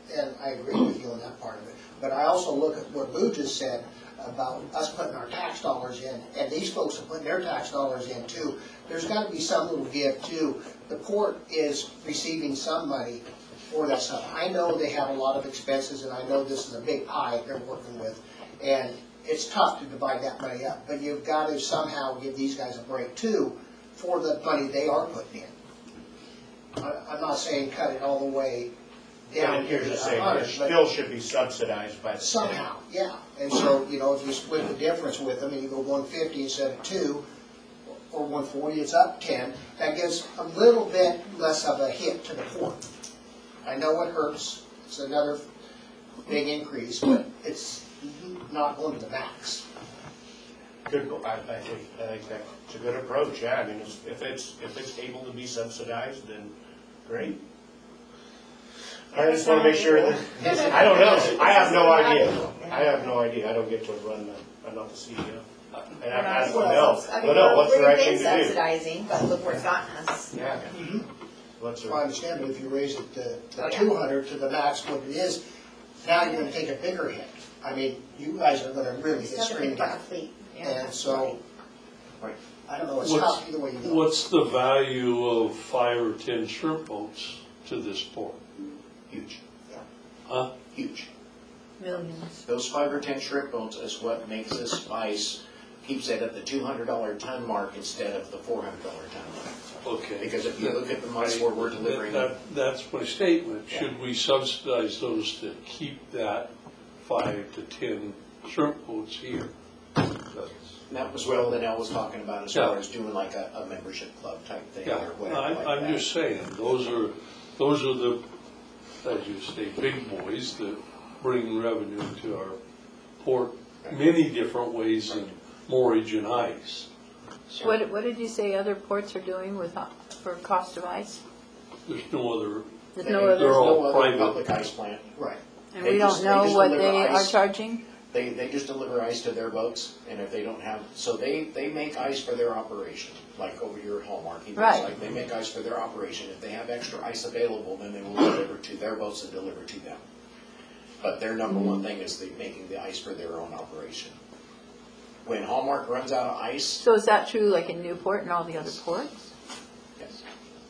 and I agree with you on that part of it. But I also look at what Lou just said about us putting our tax dollars in, and these folks are putting their tax dollars in too. There's gotta be some little give too. The port is receiving some money for that stuff. I know they have a lot of expenses, and I know this is a big pie they're working with, and it's tough to divide that money up, but you've got to somehow give these guys a break too for the money they are putting in. I- I'm not saying cut it all the way down And to you're the just saying, hundred, it but still should be subsidized by the state. somehow, yeah. And so, you know, if you split the difference with them and you go one fifty instead of two, or one forty, it's up ten, that gives a little bit less of a hit to the port. I know it hurts, it's another big increase, but it's not going to the max. Good, I, I think, I think that's a good approach, yeah, I mean, it's- if it's, if it's able to be subsidized, then great. I just wanna make sure that, I don't know, I have no idea, I have no idea, I don't get to run, the- I'm not the C E O. And I asked them, no, I mean, well, no, what's the we're- right we've thing been to do? subsidizing, but look where it's gotten us. Yeah. What's the, I understand, but if you raise it to, Oh, to yeah. two hundred to the max what it is, now you're gonna take a bigger hit. I mean, you guys are gonna really get Still have to screened think about at. the fleet. Yeah. And so, I don't know, it's What's- tough either way you go. What's the value of five or ten shrimp boats to this port? Huge, Huh? huge. Millions. Those five or ten shrimp boats is what makes this ice, keeps it at the two hundred dollar ton mark instead of the four hundred dollar ton mark. Okay. Because if you look at the months where we're delivering, That- that- That's my statement. Should we subsidize those to keep that five to ten shrimp boats here? That's- that was what Linnell was talking about as Yeah. far as doing like a, a membership club type thing Yeah, or whatever I'm, like I'm that. just saying, those are, those are the, as you say, big boys that bring revenue to our port many different ways than moorage and ice. What, what did you say other ports are doing with, uh, for cost of ice? There's no other, There's no They're other, all no other private. public ice plant. Right. and they we just- don't they know just what deliver they are ice. charging? They, they just deliver ice to their boats, and if they don't have, so they, they make ice for their operation, like over here at Hallmark. he does, Right. Like, they make ice for their operation. If they have extra ice available, then they will deliver to their boats and deliver to them. But their number one thing is they making the ice for their own operation. When Hallmark runs out of ice, So is that true like in Newport and all the other ports? yes.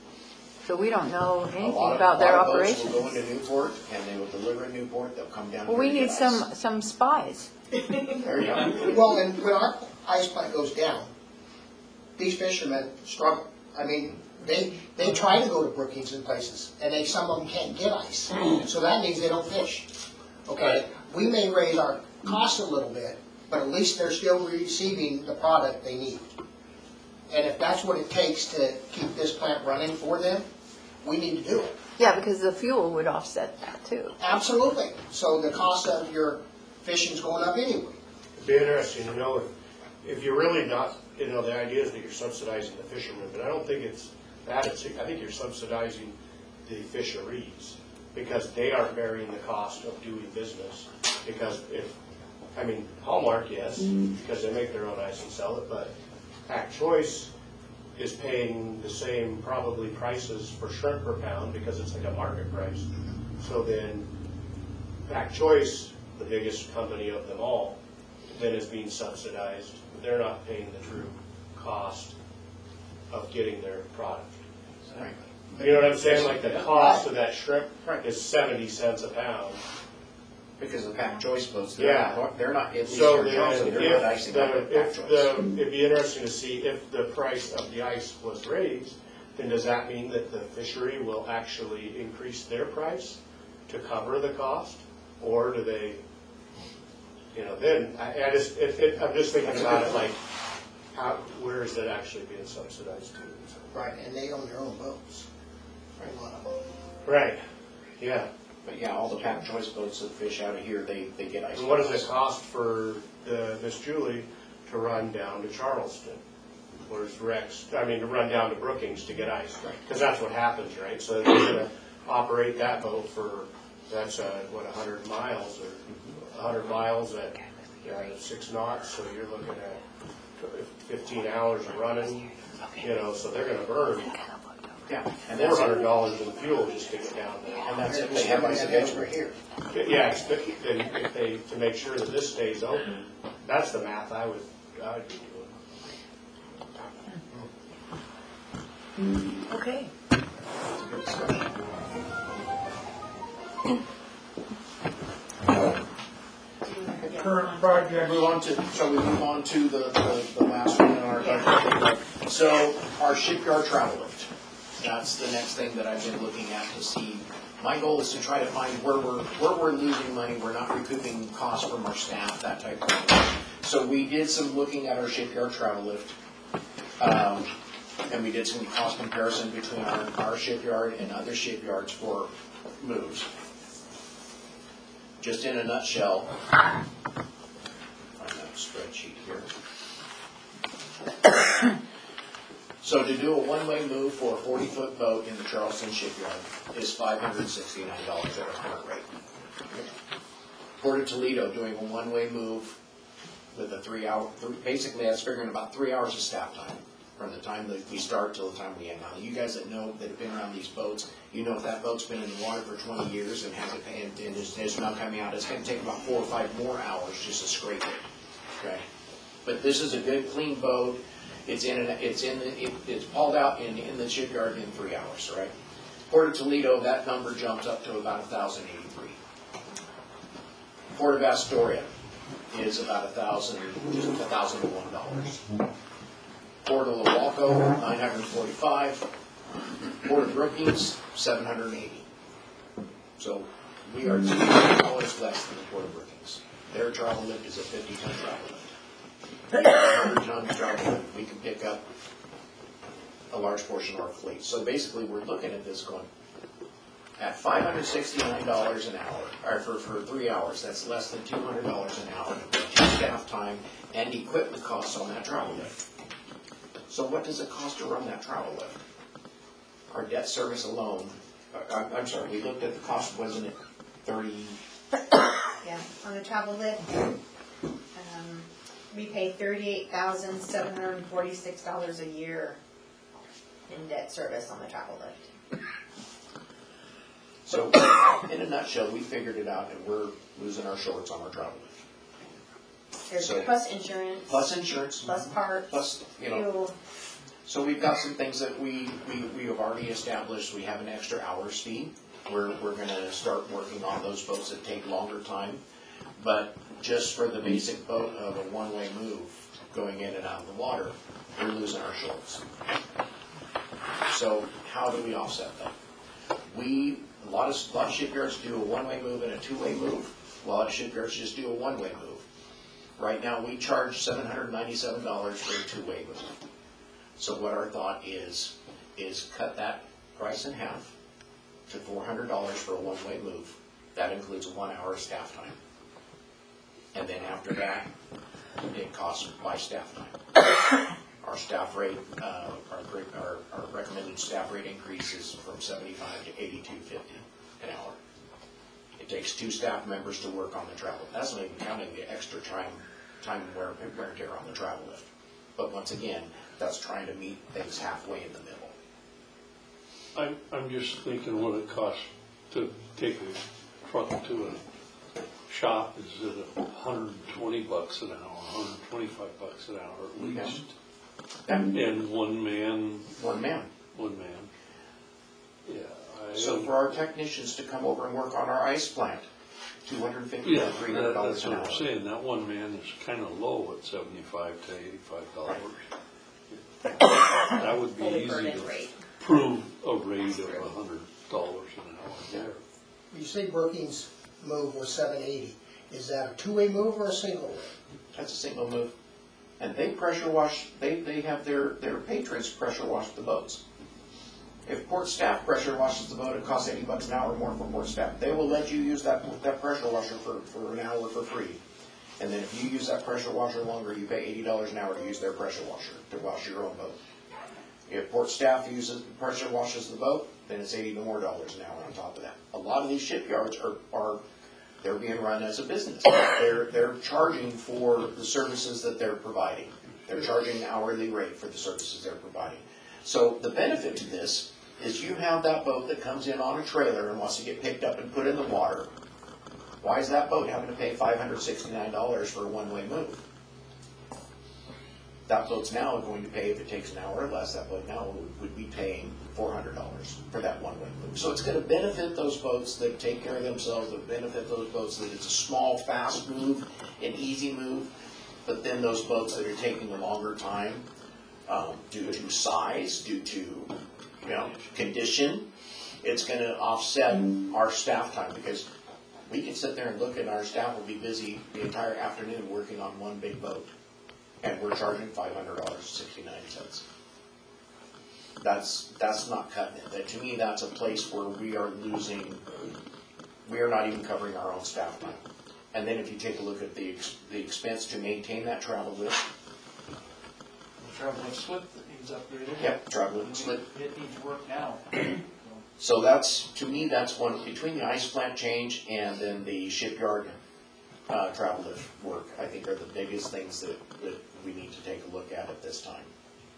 So we don't know A anything lot of- about their A lot of boats will operations? go into Newport, and they will deliver in Newport, they'll come down Well, here we to need get some, ice. some spies. There you go. Well, and when our ice plant goes down, these fishermen struggle. I mean, they, they try to go to Brookings and places, and they, some of them can't get ice. So that means they don't fish. Okay? We may raise our costs a little bit, but at least they're still receiving the product they need. And if that's what it takes to keep this plant running for them, we need to do it. Yeah, because the fuel would offset that too. Absolutely. So the cost of your fishing's going up anyway. it'd be interesting to know if, if you're really not, you know, the idea is that you're subsidizing the fishermen, but I don't think it's that, it's, I think you're subsidizing the fisheries, because they are bearing the cost of doing business. Because if, I mean, Hallmark, yes, because they make their own ice and sell it, but Pack Choice is paying the same probably prices for shrimp per pound, because it's like a market price. So then, Pack Choice, the biggest company of them all, then is being subsidized. They're not paying the true cost of getting their product. Right. You know what I'm saying? Like the cost of that shrimp is seventy cents a pound. Because the Pack Choice boats, they're Yeah. not, they're not, at least So here in then, Charleston, they're not if icing up the, at Pack if Choice. the, it'd be interesting to see if the price of the ice was raised, then does that mean that the fishery will actually increase their price to cover the cost? Or do they, you know, then, I, I just, if, if, I'm just thinking about it like, how, where is that actually being subsidized to? Right, and they own their own boats. A lot of them. Right, yeah. But yeah, all the Pack Choice boats that fish out of here, they, they get ice. And what does it cost for the, Miss Julie to run down to Charleston? Where's Rex, I mean, to run down to Brookings to get ice? Because that's what happens, right? So they're gonna operate that boat for, that's, uh, what, a hundred miles or a hundred miles at uh, six knots, so you're looking at fifteen hours of running, you know, so they're gonna burn Yeah, and four that's hundred dollars in fuel just to get down there. And that's if they have Somebody these has over available. here. Yeah, expect, then if they, to make sure that this stays open, that's the math I would, I would be doing. Okay. Current project. Move on to, shall we move on to the, the, the last one in our budget? So, our shipyard travel lift, that's the next thing that I've been looking at to see. My goal is to try to find where we're, where we're losing money, we're not recouping costs from our staff, that type of thing. So we did some looking at our shipyard travel lift. Um, and we did some cost comparison between our, our shipyard and other shipyards for moves. Just in a nutshell, find that spreadsheet here. So to do a one-way move for a forty-foot boat in the Charleston shipyard is five hundred sixty-nine dollars at our current rate. Port of Toledo doing a one-way move with a three-hour, basically that's figuring about three hours of staff time from the time that we start till the time we end. Now, you guys that know, that have been around these boats, you know if that boat's been in the water for twenty years and hasn't, and, and is, is not coming out, it's gonna take about four or five more hours just to scrape it, okay? But this is a good, clean boat. It's in, an, it's in, the, it, it's hauled out in, in the shipyard in three hours, right? Port of Toledo, that number jumps up to about one thousand eighty-three. Port of Astoria is about a thousand, just a thousand and one dollars. Port of Lowalko, nine hundred forty-five. Port of Brookings, seven hundred eighty. So we are two hundred dollars less than the Port of Brookings. Their travel lift is a fifty ton travel lift. one hundred ton travel lift, we can pick up a large portion of our fleet. So basically, we're looking at this going, at five hundred sixty-nine dollars an hour, or for, for three hours, that's less than two hundred dollars an hour, staff time and equipment costs on that travel lift. So what does it cost to run that travel lift? Our debt service alone, uh, I'm, I'm sorry, we looked at the cost, wasn't it thirty? Yeah, on the travel lift, um, we pay thirty-eight thousand seven hundred and forty-six dollars a year in debt service on the travel lift. So, in a nutshell, we figured it out and we're losing our shorts on our travel lift. There's So- plus insurance. Plus insurance. Plus parts. Plus, you know. Fuel. So we've got some things that we, we, we have already established. We have an extra hours fee. We're, we're gonna start working on those boats that take longer time. But just for the basic boat of a one-way move going in and out of the water, we're losing our shorts. So how do we offset that? We, a lot of, a lot of shipyards do a one-way move and a two-way move. A lot of shipyards just do a one-way move. Right now, we charge seven hundred ninety-seven dollars for a two-way move. So what our thought is, is cut that price in half to four hundred dollars for a one-way move. That includes one hour of staff time. And then after that, it costs by staff time. Our staff rate, uh, our, our, our recommended staff rate increase is from seventy-five to eighty-two fifty an hour. It takes two staff members to work on the travel. That's not even counting the extra time, time wear, wear and tear on the travel lift. But once again, that's trying to meet things halfway in the middle. I'm, I'm just thinking what it costs to take a truck to a shop. Is it a hundred and twenty bucks an hour, hundred and twenty-five bucks an hour at least? Yeah. And one man? One man. One man. Yeah. I So for our technicians to come over and work on our ice plant, two hundred fifty Yeah, to three hundred that- dollars that's an what hour. I'm saying. That one man is kind of low at seventy-five to eighty-five dollars. That would be Fully easy burdened to rate. prove a rate of a hundred dollars an hour there. You say Brookings move was seven eighty. Is that a two-way move or a single way? That's a single move. And they pressure wash, they, they have their, their patrons pressure wash the boats. If port staff pressure washes the boat, it costs eighty bucks an hour more for port staff. They will let you use that, that pressure washer for, for an hour for free. And then if you use that pressure washer longer, you pay eighty dollars an hour to use their pressure washer, to wash your own boat. If port staff uses, pressure washes the boat, then it's eighty more dollars an hour on top of that. A lot of these shipyards are, are, they're being run as a business. They're, they're charging for the services that they're providing. They're charging an hourly rate for the services they're providing. So the benefit to this is you have that boat that comes in on a trailer and wants to get picked up and put in the water. Why is that boat having to pay five hundred sixty-nine dollars for a one-way move? That boat's now going to pay, if it takes an hour or less, that boat now would, would be paying four hundred dollars for that one-way move. So it's gonna benefit those boats that take care of themselves, it'll benefit those boats that it's a small, fast move, an easy move, but then those boats that are taking a longer time, um, due to size, due to, you know, condition, it's gonna offset our staff time, because we can sit there and look and our staff will be busy the entire afternoon working on one big boat. And we're charging five hundred dollars and sixty-nine cents. That's, that's not cutting it. That, to me, that's a place where we are losing, we are not even covering our own staff time. And then if you take a look at the, ex- the expense to maintain that travel lift. The travel lift slip that needs upgraded. Yep, travel lift slip. It needs work now. So that's, to me, that's one, between the ice plant change and then the shipyard uh, travel lift work, I think are the biggest things that, that we need to take a look at at this time.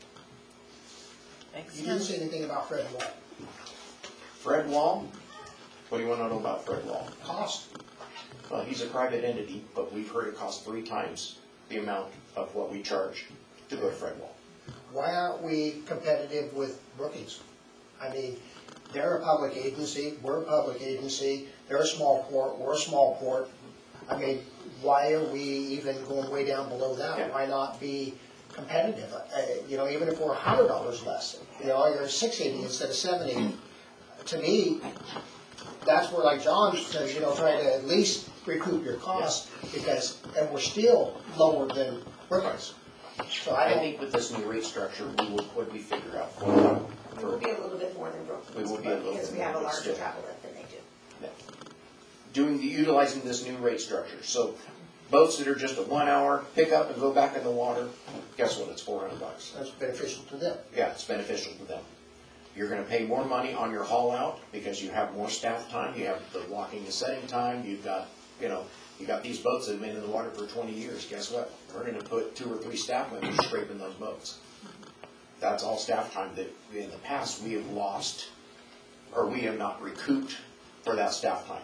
You didn't say anything about Fred Wall. Fred Wall? What do you want to know about Fred Wall? Cost. Well, he's a private entity, but we've heard it costs three times the amount of what we charge to go to Fred Wall. Why aren't we competitive with Brookings? I mean, they're a public agency, we're a public agency, they're a small port, we're a small port. I mean, why are we even going way down below that? Yeah. Why not be competitive? Uh, you know, even if we're a hundred dollars less, you know, you're six eighty instead of seven eighty. To me, that's where, like John says, you know, try to at least recoup your costs, because, and we're still lower than Brookings. So I I don't, think with this new rate structure, we will, what we figure out for them. It will be a little bit more than Brookings. We will be a little Because bit we have a more, but larger still. travel lift than they do. Doing, the utilizing this new rate structure. So boats that are just a one hour, pick up and go back in the water, guess what, it's four hundred bucks. that's beneficial to them. Yeah, it's beneficial to them. You're gonna pay more money on your haul out because you have more staff time, you have the locking and setting time, you've got, you know, you got these boats that have been in the water for twenty years, guess what? We're gonna put two or three staff members scraping those boats. That's all staff time that in the past we have lost, or we have not recouped for that staff time.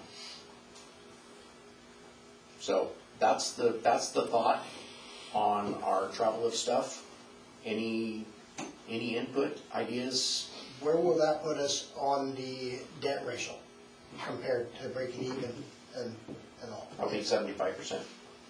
So that's the, that's the thought on our travel lift stuff. Any, any input, ideas? Where will that put us on the debt ratio compared to breaking even and, and all? I think seventy-five percent.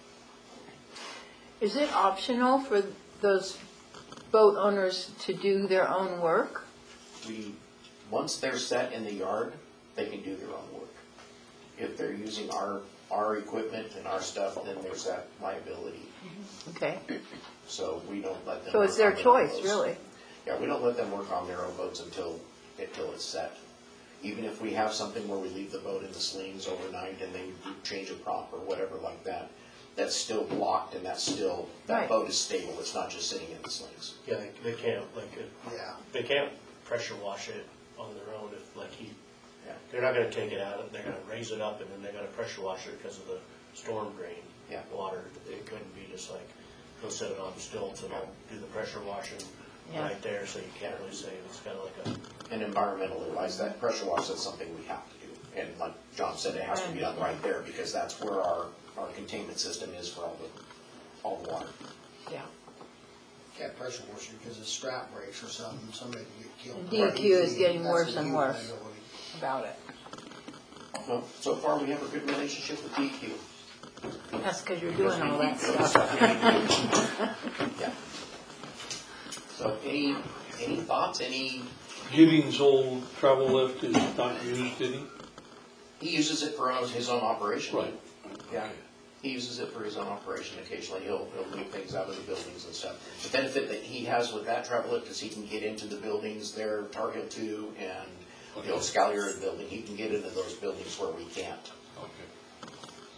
Is it optional for those boat owners to do their own work? We, once they're set in the yard, they can do their own work. If they're using our, our equipment and our stuff, then there's that liability. Okay, So we don't let them. so it's work their on own choice, boats. really? Yeah, we don't let them work on their own boats until, until it's set. Even if we have something where we leave the boat in the slings overnight and they change a prop or whatever like that, that's still blocked and that's still, that Right. boat is stable, it's not just sitting in the slings. Yeah, they, they can't, like, uh, Yeah. they can't pressure wash it on their own if, like, he, Yeah. they're not gonna take it out, they're gonna raise it up and then they're gonna pressure wash it because of the storm drain. Yeah. Water, it couldn't be just like, go set it on stilts and I'll do the pressure washing Yeah. right there, so you can't really say, it's kinda like a, And environmentally wise, that pressure wash is something we have to do. And like John said, it has to be done right there because that's where our, our containment system is for all the, all the water. Yeah. Can't pressure wash it because the strap breaks or something, somebody can get killed. And D Q is getting That's worse a and huge worse liability. about it. Well, so far we have a good relationship with D Q. That's because you're doing all that stuff. Yeah. So any, any thoughts, any, Giddings' old travel lift is not used, did he? he uses it for his own operation. Right. Yeah. He uses it for his own operation occasionally. He'll, he'll move things out of the buildings and stuff. The benefit that he has with that travel lift is he can get into the buildings there, Tar Heel two and the old Scallier building. He can get into those buildings where we can't. Okay.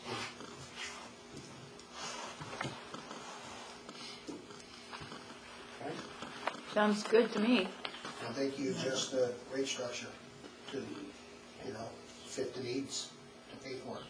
Okay. Sounds good to me. I think you adjust the rate structure to, you know, fit the needs to pay for it.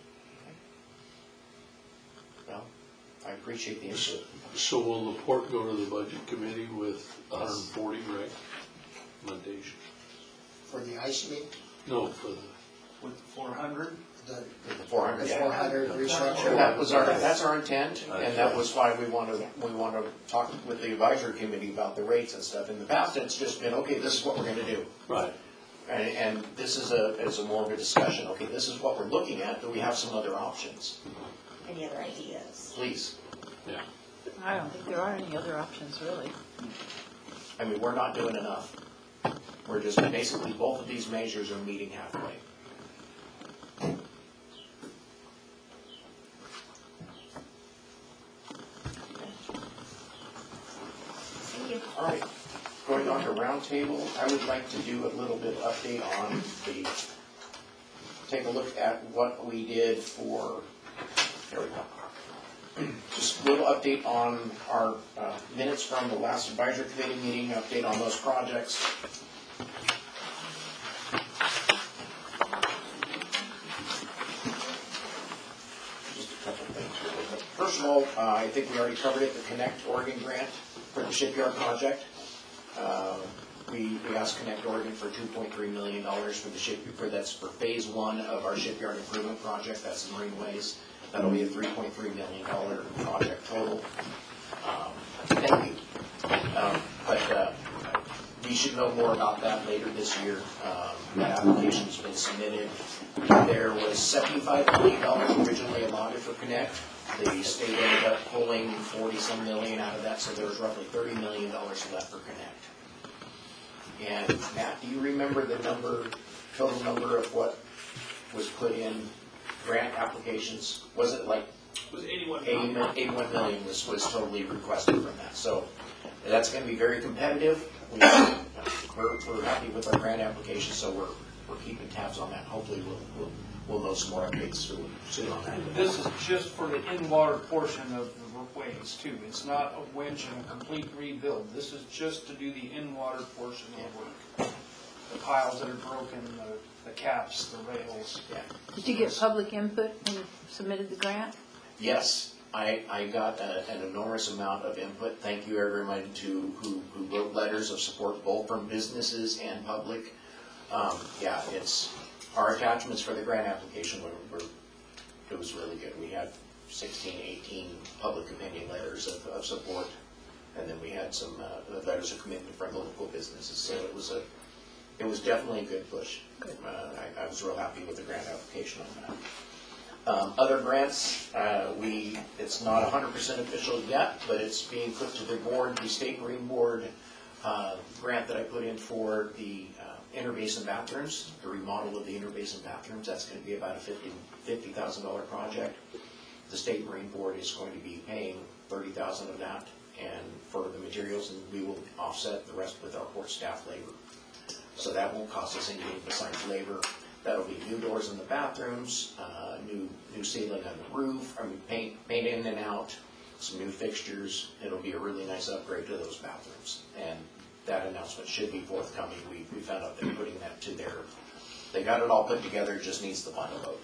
Well, I appreciate the input. So will the port go to the budget committee with one hundred forty, right? Mentation. for the ice meet, No, for the, With the four hundred? the, The four hundred, the yeah. four hundred restructure. That was our, that's our intent, and that was why we want to, we want to talk with the advisory committee about the rates and stuff. In the past, it's just been, okay, this is what we're gonna do. right. And, and this is a, is a more of a discussion, okay, this is what we're looking at, do we have some other options? Any other ideas? Please. Yeah. I don't think there are any other options, really. I mean, we're not doing enough. We're just, basically, both of these measures are meeting halfway. Thank you. All right, going on to roundtable, I would like to do a little bit of update on the, take a look at what we did for, there we go. Just a little update on our uh, minutes from the last advisory committee meeting, update on those projects. Just a couple things really quick. First of all, uh, I think we already covered it, the Connect Oregon grant for the shipyard project. Uh, We, we asked Connect Oregon for two point three million dollars for the ship, for, that's for phase one of our shipyard improvement project, that's the Marineways. That'll be a three point three million dollar project total. Um, Thank you. Um, But uh, we should know more about that later this year. Um, That application's been submitted. There was seventy-five million dollars originally allotted for Connect. The state ended up pulling forty-some million out of that, so there was roughly thirty million dollars left for Connect. And Matt, do you remember the number, total number of what was put in grant applications? Was it like? It was eighty-one eighty, million. eighty-one million was, was totally requested from that. So that's gonna be very competitive. We, we're, we're happy with our grant application, so we're, we're keeping tabs on that. Hopefully we'll, we'll, we'll know some more updates soon, soon on that. This is just for the in-water portion of the ways too. It's not a winch and a complete rebuild. This is just to do the in-water portion of the work. The piles that are broken, the, the caps, the rails. Yeah. Did you get public input when you submitted the grant? Yes, I, I got a, an enormous amount of input. Thank you everyone to, who, who wrote letters of support, both from businesses and public. Um, yeah, it's, our attachments for the grant application were, were, it was really good. We had sixteen, eighteen public opinion letters of, of support, and then we had some uh, letters of commitment from local businesses. So it was a, it was definitely a good push. Good. Uh, I, I was real happy with the grant application on that. Um, other grants, uh, we, it's not one hundred percent official yet, but it's being put to the board, the State Marine Board uh, grant that I put in for the uh, interbasin bathrooms, the remodel of the interbasin bathrooms. That's going to be about a fifty thousand dollar project. The State Marine Board is going to be paying thirty thousand dollars of that, and for the materials, and we will offset the rest with our port staff labor. So that won't cost us anything besides labor. That'll be new doors in the bathrooms, uh, new new ceiling on the roof, I mean paint, paint in and out, some new fixtures. It'll be a really nice upgrade to those bathrooms, and that announcement should be forthcoming. We we found out they're putting that to their, they got it all put together. It just needs the final vote.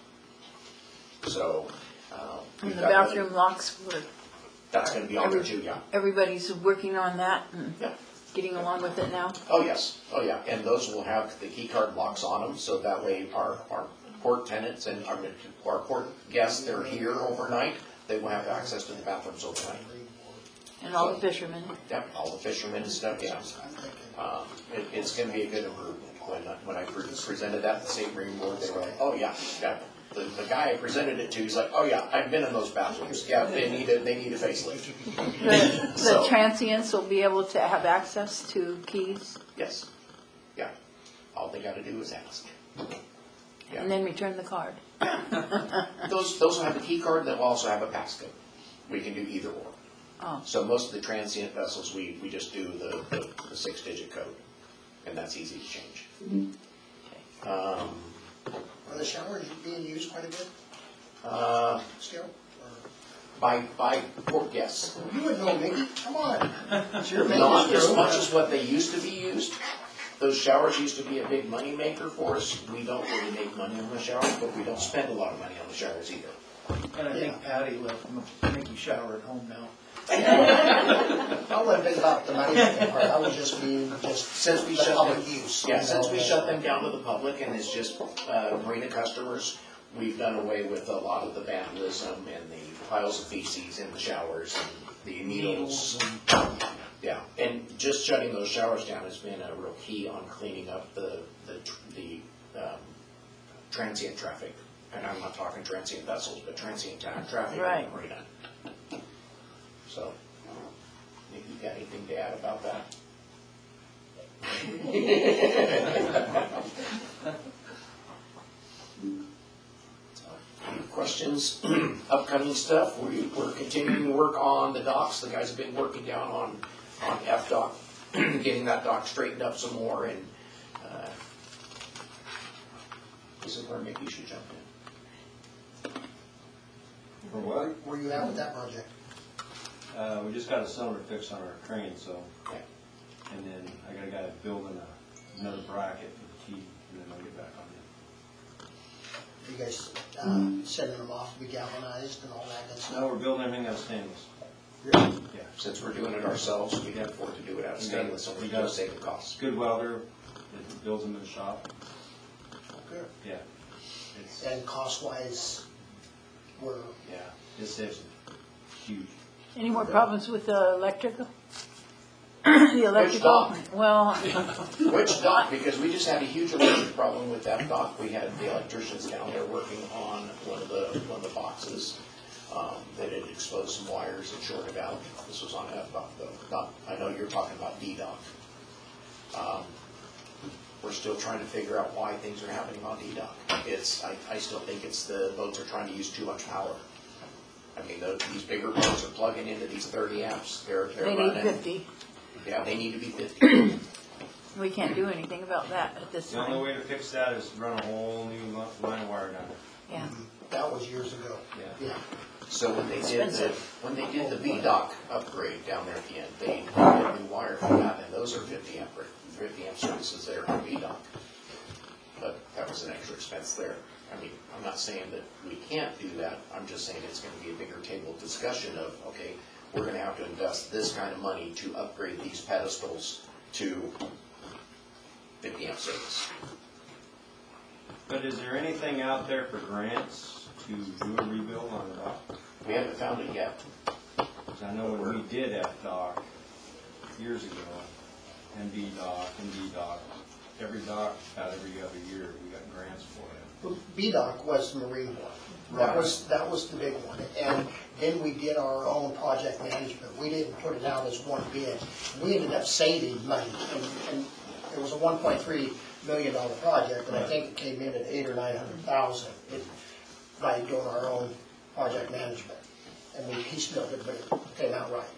So. Uh, And the bathroom locks were. That's going to be on there too, yeah. Everybody's working on that and Yeah. getting along with it now? Oh, yes, oh, yeah, and those will have the key card locks on them, so that way our, our port tenants and our, our port guests that are here overnight, they will have access to the bathrooms overnight. And all the fishermen? Yep, all the fishermen and stuff, yeah. Um, it, it's gonna be a good improvement. When, I- when I pre- presented that to the State Marine Board, they were like, oh, yeah, yeah. The, the guy I presented it to, he's like, oh, yeah, I've been in those bathrooms. Yeah, they need a, they need a facelift. The, the So- transients will be able to have access to keys Yes, yeah. All they gotta do is ask. Yeah. and then return the card. Those, those will have a key card, they'll also have a passcode. We can do either or. Oh. So most of the transient vessels, we, we just do the, the, the six-digit code, and that's easy to change. Um, Are the showers being used quite a bit uh, still? by, by port guests. You would know, Mickey, come on. It's your Not maintenance as crew. much as what they used to be used. Those showers used to be a big money maker for us. We don't really make money on the showers, but we don't spend a lot of money on the showers either. And I think Patty let Mickey shower at home now. Oh, I wasn't thinking about the money making part, I was just being, just Since we the shut public them, use. yeah, you since know, we and- shut them down to the public and it's just uh, marina customers, we've done away with a lot of the vandalism and the piles of feces in the showers and the needles. Yeah, and just shutting those showers down has been a real key on cleaning up the, the, the um, transient traffic. And I'm not talking transient vessels, but transient ta- traffic in Right. the marina. So, Nick, you got anything to add about that? Any questions? Upcoming stuff, we, we're continuing to work on the docks. The guys have been working down on, on F dock, getting that dock straightened up some more, and uh, this is where Mickey should jump in. For what? Where you at with that project? Uh, we just got a cylinder fixed on our crane, so, Okay. and then I got a guy building a, another bracket for the key, and then I'll get back on it. You guys, uh, sending them off to be galvanized and all that good stuff? No, we're building everything out of stainless. Really? Yeah. Since we're doing it ourselves, we can afford to do it out of stainless, and we got can save the cost. Good welder that builds them in the shop. Good. Yeah. It's, And cost-wise, we're, yeah, it saves huge. Any more problems with the electrical? The electrical, dock? well, Which dock? Because we just had a huge electric problem with that dock. We had the electricians down there working on one of the, one of the boxes um, that had exposed some wires and shorted out. This was on F dock though. Not, I know you're talking about D dock. Um, We're still trying to figure out why things are happening on D dock. It's, I, I still think it's the boats are trying to use too much power. I mean, the, these bigger boats are plugging into these thirty amps. They're, they're they running. need fifty. Yeah, they need to be fifty. We can't do anything about that at this The only time. way to fix that is run a whole new li- line of wire down there. Yeah. that was years ago. Yeah. Yeah. So when they did the, Expensive. when they did the V dock upgrade down there at the end, they did new wire for that, and those are fifty amp, fifty amp services there for V dock. But that was an extra expense there. I mean, I'm not saying that we can't do that, I'm just saying it's gonna be a bigger table discussion of, okay, we're gonna have to invest this kind of money to upgrade these pedestals to fifty amp service. But is there anything out there for grants to do a rebuild on the dock? We haven't found it yet. Because I know when we did F dock years ago, and B dock and D dock, every dock, about every other year, we got grants for it. Well, B dock was the marine one. That Right. was, that was the big one. And then we did our own project management. We didn't put it out as one bid. We ended up saving money. And, and it was a one point three million dollar project, and I think it came in at eight or nine hundred thousand by doing our own project management. And we piecemealed it, but it came out right.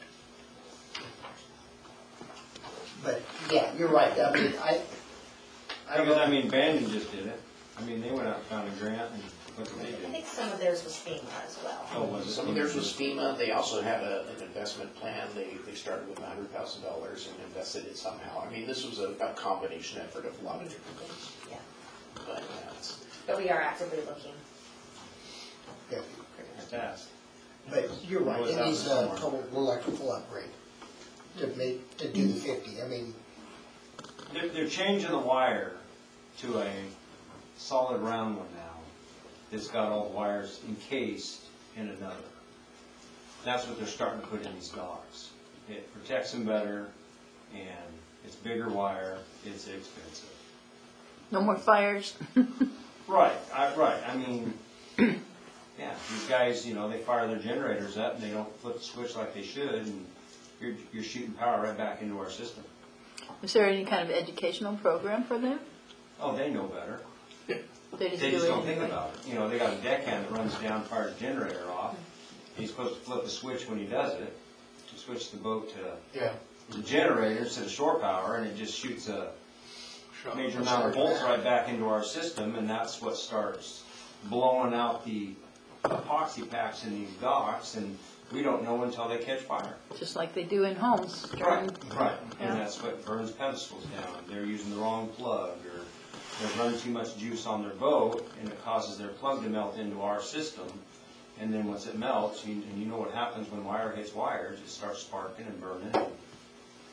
But, yeah, you're right. I mean, I, I don't Because, I know. mean, Bandon just did it. I mean, they went out and found a grant, and look what they I did. think some of theirs was FEMA as well. Oh, was it? Some of theirs was FEMA, they also had a, an investment plan, they, they started with a hundred thousand dollars and invested it somehow. I mean, this was a, a combination effort of a lot of different things. Yeah. But, yeah, it's, But we are actively looking. Yeah. Fast. But you're right, Was it that needs the a summer? total electrical upgrade to make, to do the fifty. I mean, They're, they're changing the wire to a solid round one now. It's got all the wires encased in another. That's what they're starting to put in these docks. It protects them better, and it's bigger wire, it's expensive. No more fires. Right, I, right, I mean, yeah, these guys, you know, they fire their generators up, and they don't flip the switch like they should, and you're, you're shooting power right back into our system. Is there any kind of educational program for them? Oh, they know better. They just They do just it don't think anyway. about it. You know, they got a deckhand that runs down, fires the generator off. He's supposed to flip the switch when he does it, to switch the boat to yeah. the generator instead of shore power, and it just shoots a major amount of volts right back into our system, and that's what starts blowing out the epoxy packs in these docks, and we don't know until they catch fire. Just like they do in homes. Right, right, Yeah. and that's what burns pedestals down. They're using the wrong plug, or they're running too much juice on their boat, and it causes their plug to melt into our system. And then once it melts, you, and you know what happens when wire hits wires, it starts sparking and burning.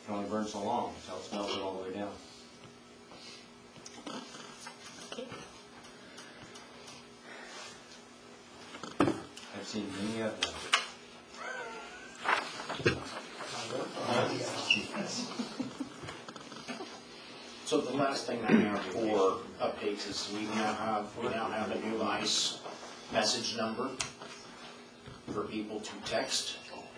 can only burn so long until it's melted all the way down. I've seen many of them. So the last thing I have for updates is we now have, we now have a new ICE message number for people to text.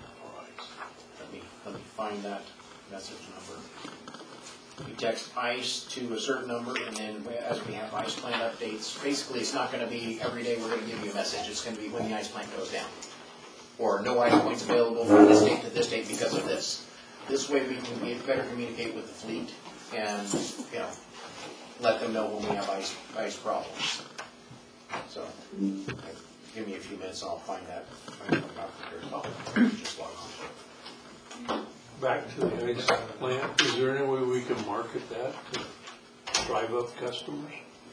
Let me, let me find that message number. You text ICE to a certain number, and then as we have ICE plant updates, basically it's not gonna be every day we're gonna give you a message, it's gonna be when the ICE plant goes down. Or no ICE points available from this date to this date because of this. This way we can be- better communicate with the fleet and, you know, let them know when we have ice, ice problems. So, give me a few minutes and I'll find that. Find that out here as well. Just log on. Back to the ice plant, is there any way we can market that to drive up customers?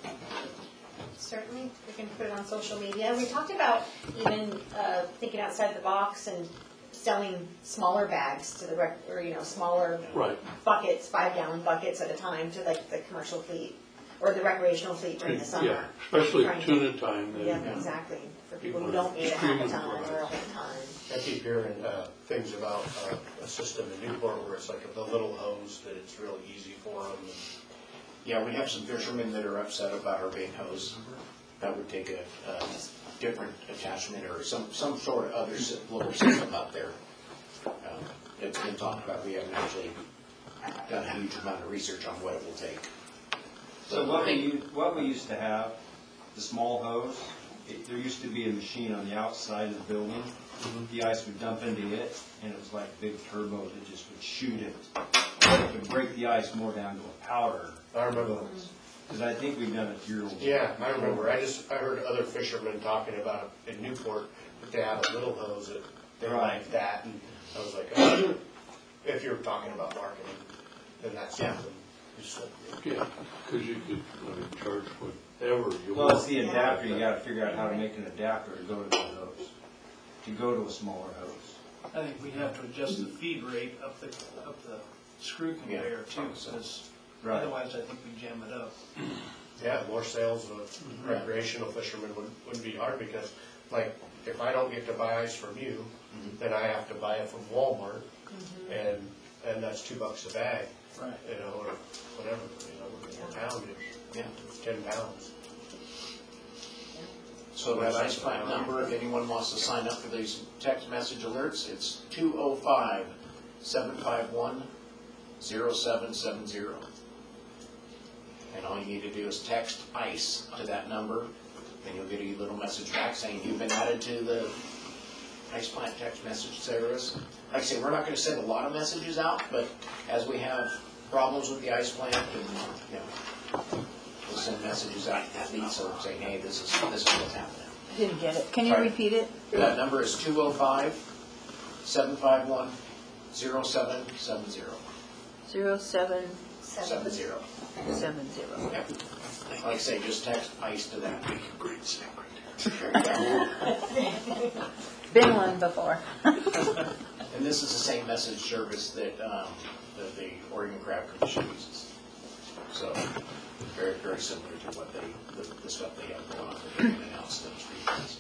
Certainly, we can put it on social media. We talked about even uh, thinking outside the box and selling smaller bags to the, rec or, you know, smaller Right. buckets, five gallon buckets at a time to like the commercial fleet or the recreational fleet during the summer. Yeah, especially Trying to- tuna time. then. Yeah, exactly, for people who People are don't need a half a extremely ton or a prized. whole ton. I keep hearing uh, things about uh, a system in Newport where it's like the little hose, that it's real easy for them. Yeah, we have some fishermen that are upset about our bait hose. That would take a, a different attachment or some, some sort of other sy- little system up there. Um, It's been talked about, we haven't actually done a huge amount of research on what it will take. So what we, u- what we used to have, the small hose, it, there used to be a machine on the outside of the building. The ice would dump into it, and it was like a big turbo that just would shoot it. It would break the ice more down to a powder. I remember. Because I think we've done it here. Yeah, I remember. I just, I heard other fishermen talking about in Newport that they have a little hose that they Right. like that. And I was like, oh, if you're talking about marketing, then that's Yeah. something. you should- Yeah, because you could, I mean, charge whatever you Well, want. it's the adapter, you gotta figure out how to make an adapter to go to the hose, to go to a smaller hose. I think we'd have to adjust the feed rate up the, up the screw conveyor too, because Right. otherwise I think we jam it up. Yeah, more sales of recreational fishermen would, wouldn't be hard because, like, if I don't get to buy ice from you, then I have to buy it from Walmart, and, and that's two bucks a bag. Right. You know, or whatever, you know, a pound is, Yeah. ten pounds. So that ice plant number, if anyone wants to sign up for these text message alerts, it's two oh five, seven five one, oh seven seven oh. And all you need to do is text ICE to that number, and you'll get a little message back saying you've been added to the ice plant text message service. Like I say, we're not gonna send a lot of messages out, but as we have problems with the ice plant, and, you know, we'll send messages out to the fleet, so saying, hey, this is, this is what's happening. I didn't get it. Can you Sorry. repeat it? That number is two oh five, seven five one, oh seven seven oh. Zero seven Seven zero. seven zero. Yep. Like I say, just text ICE to that. Great secret. Been one before. And this is the same message service that, um, that the Oregon Crab Commission uses. So, very, very similar to what they, the, the stuff they have going on. They're doing announced those regions.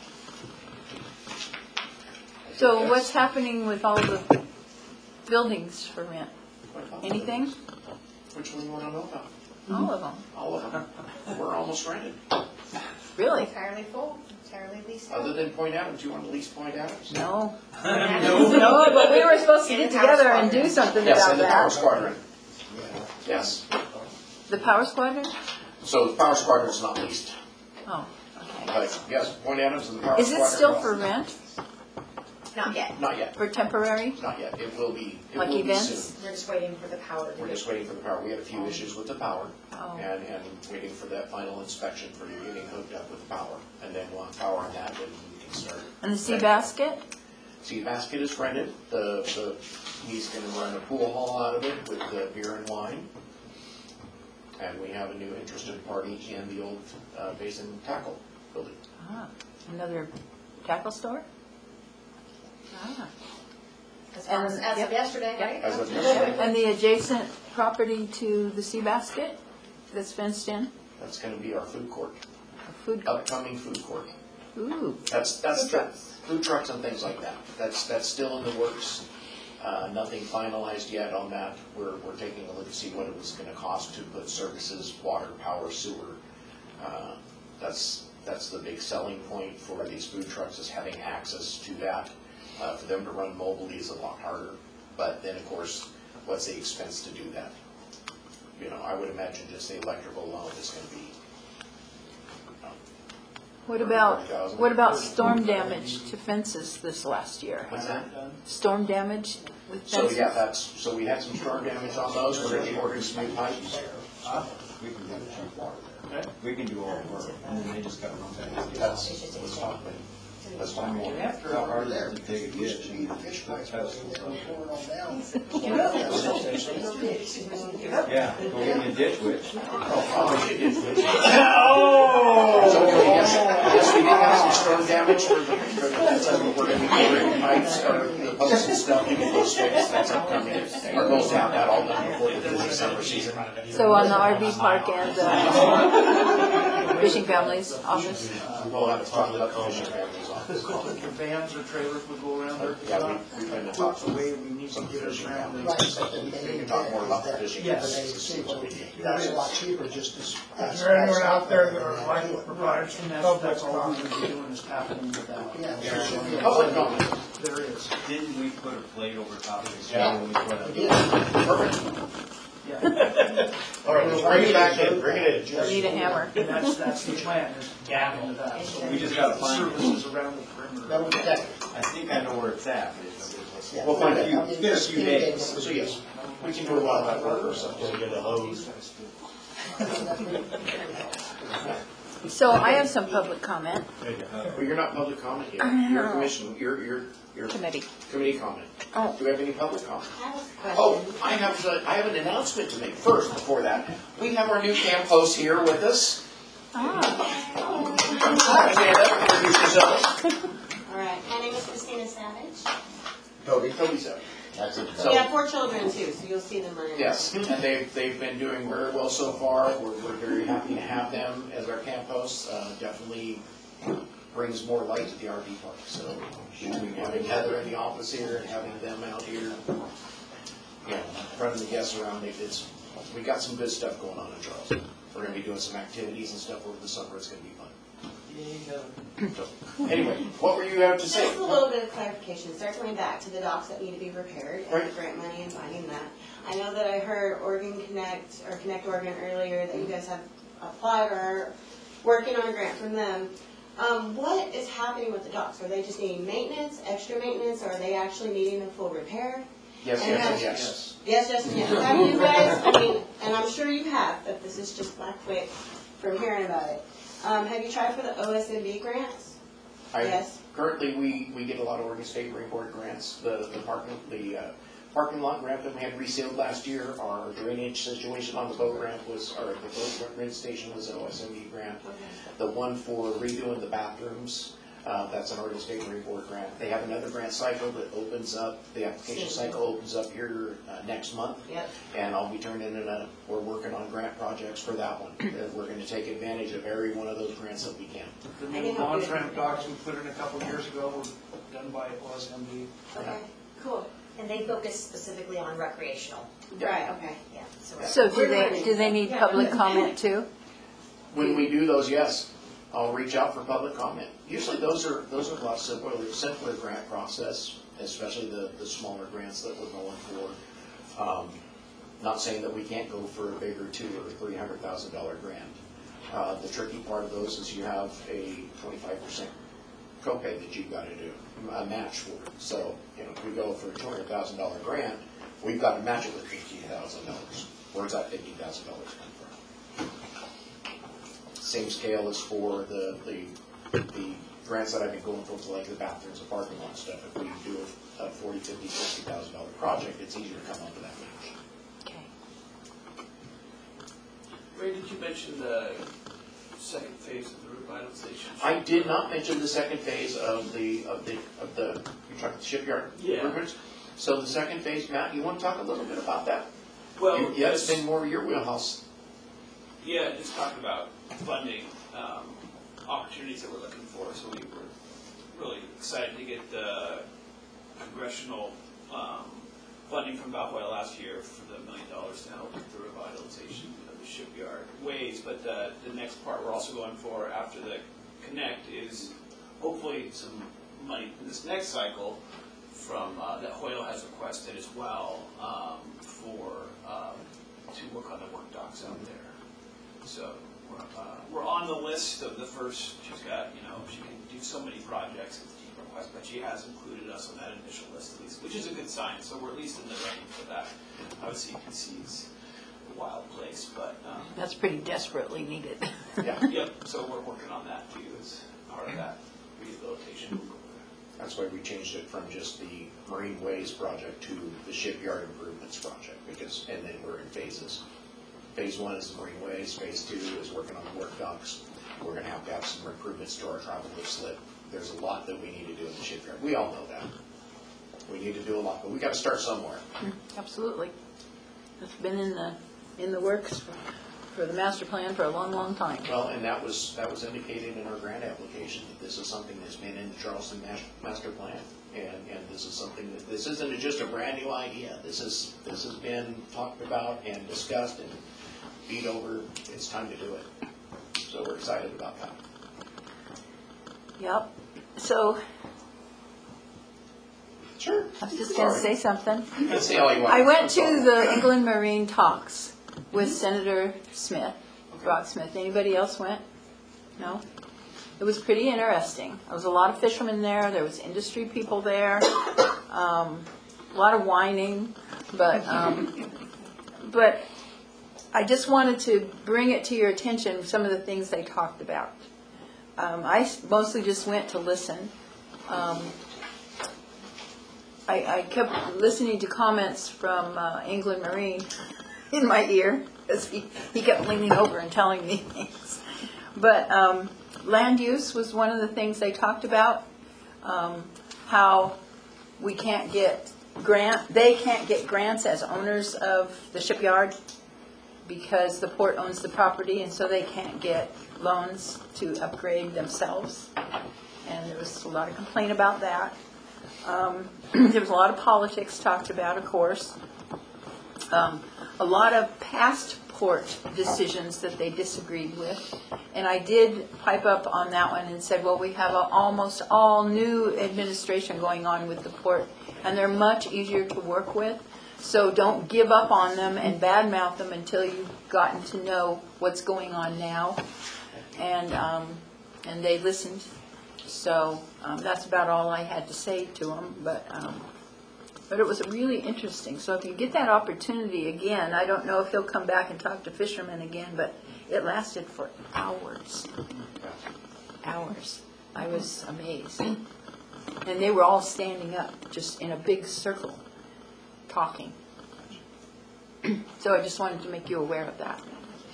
So what's happening with all the buildings for rent? Anything? Which one you want to know about? All of them. All of them. We're almost rented. Really? Entirely full, entirely leased out. Other than Point Adams, do you want to lease Point Adams? No. No, but we were supposed to get together and do something Yes, about and the Power that. Squadron. Yes. The Power Squadron? So the Power Squadron's not leased. Oh, okay. But yes, Point Adams and the Power Is Squadron. it still for rent? Not yet. Not yet. For temporary? Not yet. It will be. It Like will be events? soon. We're just waiting for the power to We're get. just waiting for the power. We had a few issues with the power, Oh. and, and waiting for that final inspection for you getting hooked up with the power. And then we'll have power on that, and we can start. And the Sea Basket? Sea Basket is rented. The, the, he's gonna run a pool hall out of it with the beer and wine. And we have a new interested party in the old uh, Basin Tackle building. Ah, another tackle store? Ah. As far as, as of yesterday, right? As of yesterday. And the adjacent property to the Seabasket that's fenced in? That's gonna be our food court, A food court? upcoming food court. Ooh. That's, that's, Food the- trucks. food trucks and things like that. That's, that's still in the works. Uh, nothing finalized yet on that. We're, we're taking a look to see what it was gonna cost to put services, water, power, sewer. Uh, That's, that's the big selling point for these food trucks, is having access to that. Uh, for them to run mobily is a lot harder, but then, of course, what's the expense to do that? You know, I would imagine just the electrical alone is gonna be, What about, forty thousand. what about storm damage to fences this last year? What's that? Storm damage with So, fences? yeah, that's, so we had some storm damage on those, we're gonna be ordering some new pipes. We can do it. We can do all the work, and then they just got to run back. That's, let's talk, let's talk more. How hard is it to dig a ditch? Yeah, go in the ditch witch. So, yes, yes, we did have some storm damage for the, for the, that's what we're gonna be ordering pipes, or the pumps and stuff to get those fixed, that's upcoming. Our goal is to have that all done before the busy summer season. So on the R V park and the fishing families office? We'll have to talk about the fishing families office. Your vans or trailers would go around there? Yeah, we, we've been to talk The to way we need to some get us fishing around families. this. We can talk more about the fishing. Yes. That's a lot cheaper, just as. Is there anyone out there that would like to provide some And that's, public that's all we comment? would be doing is tapping into that. Yeah, there should be a- Public comment. There is. Didn't we put a plate over top of it? Yeah. When we put it- Yeah. Perfect. Yeah. All right, let's bring it back in, bring it in. Need a hammer. And that's, that's the plan, is to tap into that. So We just gotta find it. Services around the perimeter. That'll protect it. I think I know where it's at. Yeah. We'll find A it. few, I mean, in a few days. So yes, we can do a lot of that work ourselves. Gonna get a hose. So I have some public comment. Well, you're not public comment here. You're commission, you're, you're, you're Committee. committee comment. Oh. Do we have any public comment? I have a Oh, question. I have, uh, I have an announcement to make first before that. We have our new camp host here with us. Ah. Stand up, introduce yourselves. All right, my name is Christina Savage. Toby, Toby said. That's it. We have four children too, so you'll see them running. Yes, and they've, they've been doing very well so far. We're, we're very happy to have them as our camp hosts. Uh, definitely brings more light to the R V park. So between having Heather in the office here and having them out here, you know, running the guests around, it- it's, we got some good stuff going on in Charleston. We're gonna be doing some activities and stuff over the summer. It's gonna be fun. So, anyway, what were you having to say? Just a little bit of clarification, circling back to the docks that need to be repaired and Right. the grant money and finding that. I know that I heard Oregon Connect, or Connect Oregon earlier, that you guys have applied or are working on a grant from them. Um, what is happening with the docks? Are they just needing maintenance, extra maintenance, or are they actually needing a full repair? Yes, And yes, have- and yes. Yes, yes, and yes. Have you guys, I mean, and I'm sure you have, but this is just my quick from hearing about it. Um, have you tried for the O S M B grants? I- Yes. Currently, we, we get a lot of Oregon State Marine Corps grants. The, the parking, the uh, parking lot grant that we had resealed last year, our drainage situation on the boat ramp was, or the boat ramp station was an O S M B grant. The one for redoing the bathrooms, uh, that's an Oregon State Marine Corps grant. They have another grant cycle that opens up, the application cycle opens up here uh, next month. Yep. And I'll be turning in a, we're working on grant projects for that one. And we're gonna take advantage of every one of those grants that we can. The new launch ramp docks we put in a couple of years ago were done by O S M B. Okay, cool. And they focus specifically on recreational. Right, okay. Yeah. So So do they, do they need public comment too? When we do those, yes, I'll reach out for public comment. Usually those are, those are a lot simpler, simpler grant process, especially the, the smaller grants that we're going for. Um, Not saying that we can't go for a bigger two or three hundred thousand dollar grant. Uh, the tricky part of those is you have a twenty-five percent copay that you've got to do, a match for it. So, you know, if we go for a two hundred thousand dollar grant, we've got to match it with fifty thousand dollars. Where's that fifty thousand dollars come from? Same scale as for the, the, the grants that I've been going for, like the bathrooms and parking lot stuff. If we do a forty, fifty, sixty thousand dollar project, it's easier to come up with that match. Ray, did you mention the second phase of the revitalization? I did not mention the second phase of the, of the, of the, you're talking the shipyard Yeah. improvements. So the second phase, Matt, you want to talk a little bit about that? Well, You- Yeah, it's just- been more your wheelhouse. Yeah, just talking about funding um, opportunities that we're looking for. So we were really excited to get the congressional um, funding from Balfour last year for the million dollars to help with the revitalization of the shipyard ways. But the, the next part we're also going for after the Connect is hopefully some money in this next cycle from uh, that Hoyle has requested as well um, for um, to work on the work docks out there. So we're, uh, we're on the list of the first. She's got, you know, she can do so many projects with deep request, but she has included us on that initial list at least, which is a good sign. So we're at least in the running for that. Obviously, you can see it's a wild place, but um, That's pretty desperately needed. Yeah. Yep. So we're working on that too as part of that rehabilitation. That's why we changed it from just the Marine Ways project to the Shipyard Improvements project, because, and then we're in phases. Phase one is the Marine Ways, phase two is working on the work docks. We're gonna have to have some improvements to our travel lift slip. There's a lot that we need to do in the shipyard. We all know that. We need to do a lot, but we gotta start somewhere. Absolutely. It's been in the, in the works for, for the master plan for a long, long time. Well, and that was, that was indicated in our grant application, that this is something that's been in the Charleston mas- master plan. And, and this is something that, this isn't just a brand new idea. This is, this has been talked about and discussed and beat over. It's time to do it. So we're excited about that. Yep. So Sure. I was just going to say something. You can say all you want. I went I'm to sorry. the England Marine talks with Senator Smith, Rod Smith. Anybody else went? No? It was pretty interesting. There was a lot of fishermen there. There was industry people there. Um, a lot of whining, but um, but I just wanted to bring it to your attention, some of the things they talked about. Um, I mostly just went to listen. Um, I, I kept listening to comments from uh, England Marine in my ear, because he, he kept leaning over and telling me things. But um, land use was one of the things they talked about, um, how we can't get grant, they can't get grants as owners of the shipyard because the port owns the property, and so they can't get loans to upgrade themselves. And there was a lot of complaint about that. Um, there was a lot of politics talked about, of course. Um, a lot of past port decisions that they disagreed with. And I did pipe up on that one and said, well, we have a, almost all new administration going on with the port, and they're much easier to work with. So don't give up on them and badmouth them until you've gotten to know what's going on now. And um, and they listened. So um, that's about all I had to say to them. But um, but it was really interesting. So if you get that opportunity again, I don't know if he'll come back and talk to fishermen again, but it lasted for hours. Hours. I was amazed. And they were all standing up, just in a big circle, talking. So I just wanted to make you aware of that.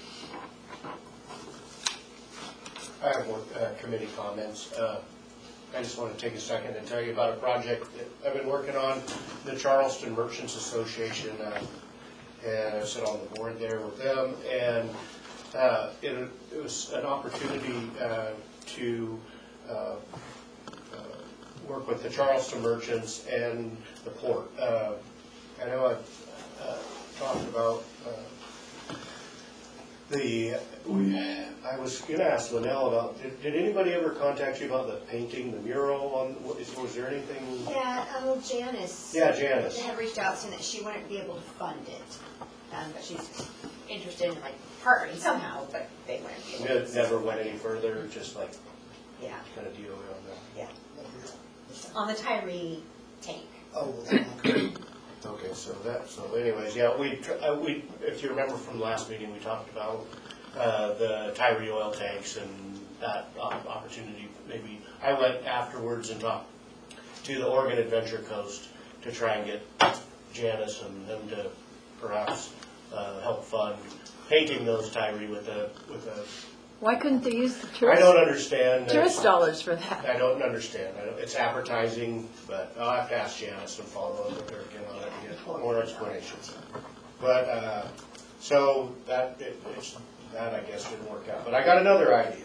I have more uh, committee comments. Uh, I just want to take a second and tell you about a project that I've been working on, the Charleston Merchants Association, uh, and I sit on the board there with them, and uh, it, it was an opportunity uh, to uh, uh, work with the Charleston merchants and the port. Uh, I know I've uh, talked about uh, the, we, I was going to ask Linnell about, did, did anybody ever contact you about the painting, the mural on, was, was there anything? Yeah, um, Janice. Yeah, Janice. Had reached out saying that she wouldn't be able to fund it, um, but she's interested in like partnering somehow, but they wouldn't be able to. It never went any further, just like, Yeah, kind of deal on that. yeah. On the Tyree tank. Oh, okay. Okay, so that, so anyways, yeah, we, tr- uh, we, if you remember from last meeting, we talked about, uh, the Tyree oil tanks and that op- opportunity, maybe, I went afterwards and talked to the Oregon Adventure Coast to try and get Janice and them to perhaps, uh, help fund painting those Tyree with a, with a Why couldn't they use the I tourist, don't understand. tourist dollars for that? I don't understand. I don't- It's advertising, but I'll have to ask Janice and follow up with her again on it, to get more explanations. But, uh, so that, it- it's, that I guess didn't work out. But I got another idea.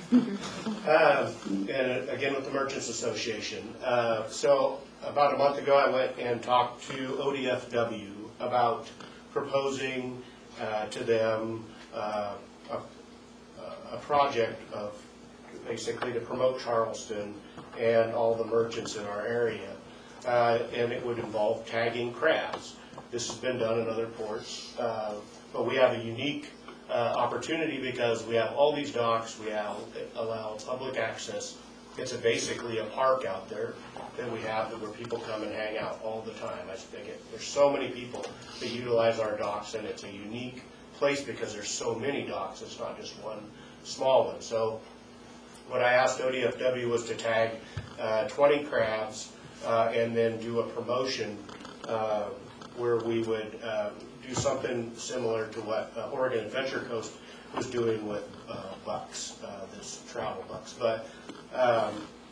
Um, And again, with the Merchants Association. Uh, So about a month ago, I went and talked to O D F W about proposing uh, to them uh, a a project of basically to promote Charleston and all the merchants in our area. Uh, and it would involve tagging crabs. This has been done in other ports, uh, but we have a unique uh, opportunity because we have all these docks, we have, allow public access. It's a basically a park out there that we have that where people come and hang out all the time. I think it, there's so many people that utilize our docks, and it's a unique place because there's so many docks. It's not just one small one. So what I asked O D F W was to tag uh, twenty crabs uh, and then do a promotion uh, where we would uh, do something similar to what uh, Oregon Adventure Coast was doing with uh, bucks, uh, this travel bucks. But um,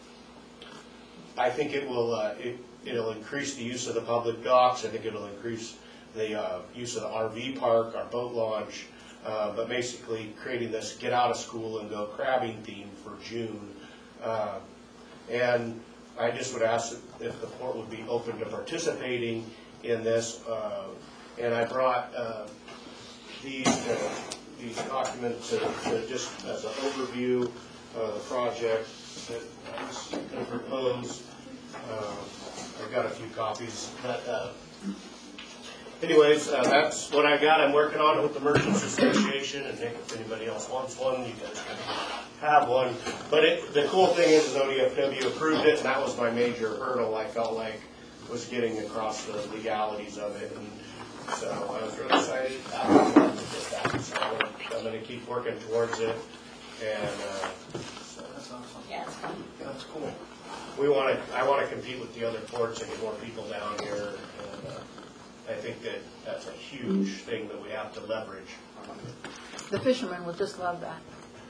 I think it will uh, it, it'll increase the use of the public docks. I think it'll increase the uh, use of the R V park, our boat launch. Uh, but basically creating this get out of school and go crabbing theme for June. Uh, and I just would ask if the port would be open to participating in this. Uh, and I brought uh, these, uh, these documents to, to just as an overview of the project that I was going to propose. Uh, I've got a few copies. But, uh, Anyways, uh, that's what I got. I'm working on it with the Merchants Association, and Nick, if anybody else wants one, you guys can have one. But it, the cool thing is, is O D F W approved it, and that was my major hurdle. I felt like was getting across the legalities of it, and so I was really excited about that. So I'm going to keep working towards it, and uh, so that's awesome. Yeah, it's fun. That's cool. We want to. I want to compete with the other ports and get more people down here. And, uh, I think that that's a huge thing that we have to leverage. The fishermen will just love that.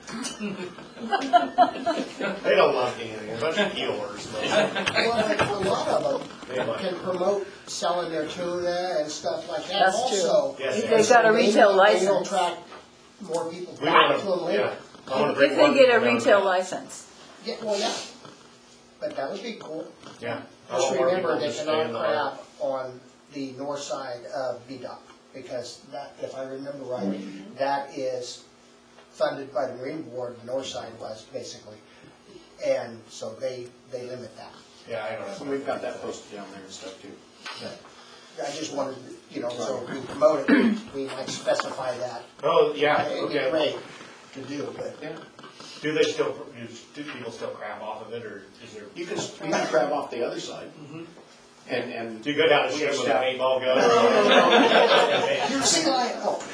They don't love anything, a bunch of Eeyores. Well, a lot of They them might. can promote selling their tuna and stuff like that That's true. also. Yes, If they they've got a Maybe- retail maybe it'll license. attract more people We back want to them to, later. yeah. I want to bring If more they get a people down retail there. license. Yeah, well, yeah, but that would be cool. Yeah. I Just want more remember, people they to stay cannot in the crab on the north side of V DOT, because that, if I remember right, that is funded by the Marine Board, the north side was basically, and so they, they limit that. Yeah, I don't know. And we've got that posted down there and stuff too. I just wanted, you know, so if we promote it, we might specify that. Oh, yeah, It'd be okay. great to do, but. Yeah. Do they still, do people still crab off of it, or is there? You can, you can crab off the other side. And, and. Do you go down the we ship have with a staff- paintball gun? You're seeing, I, oh.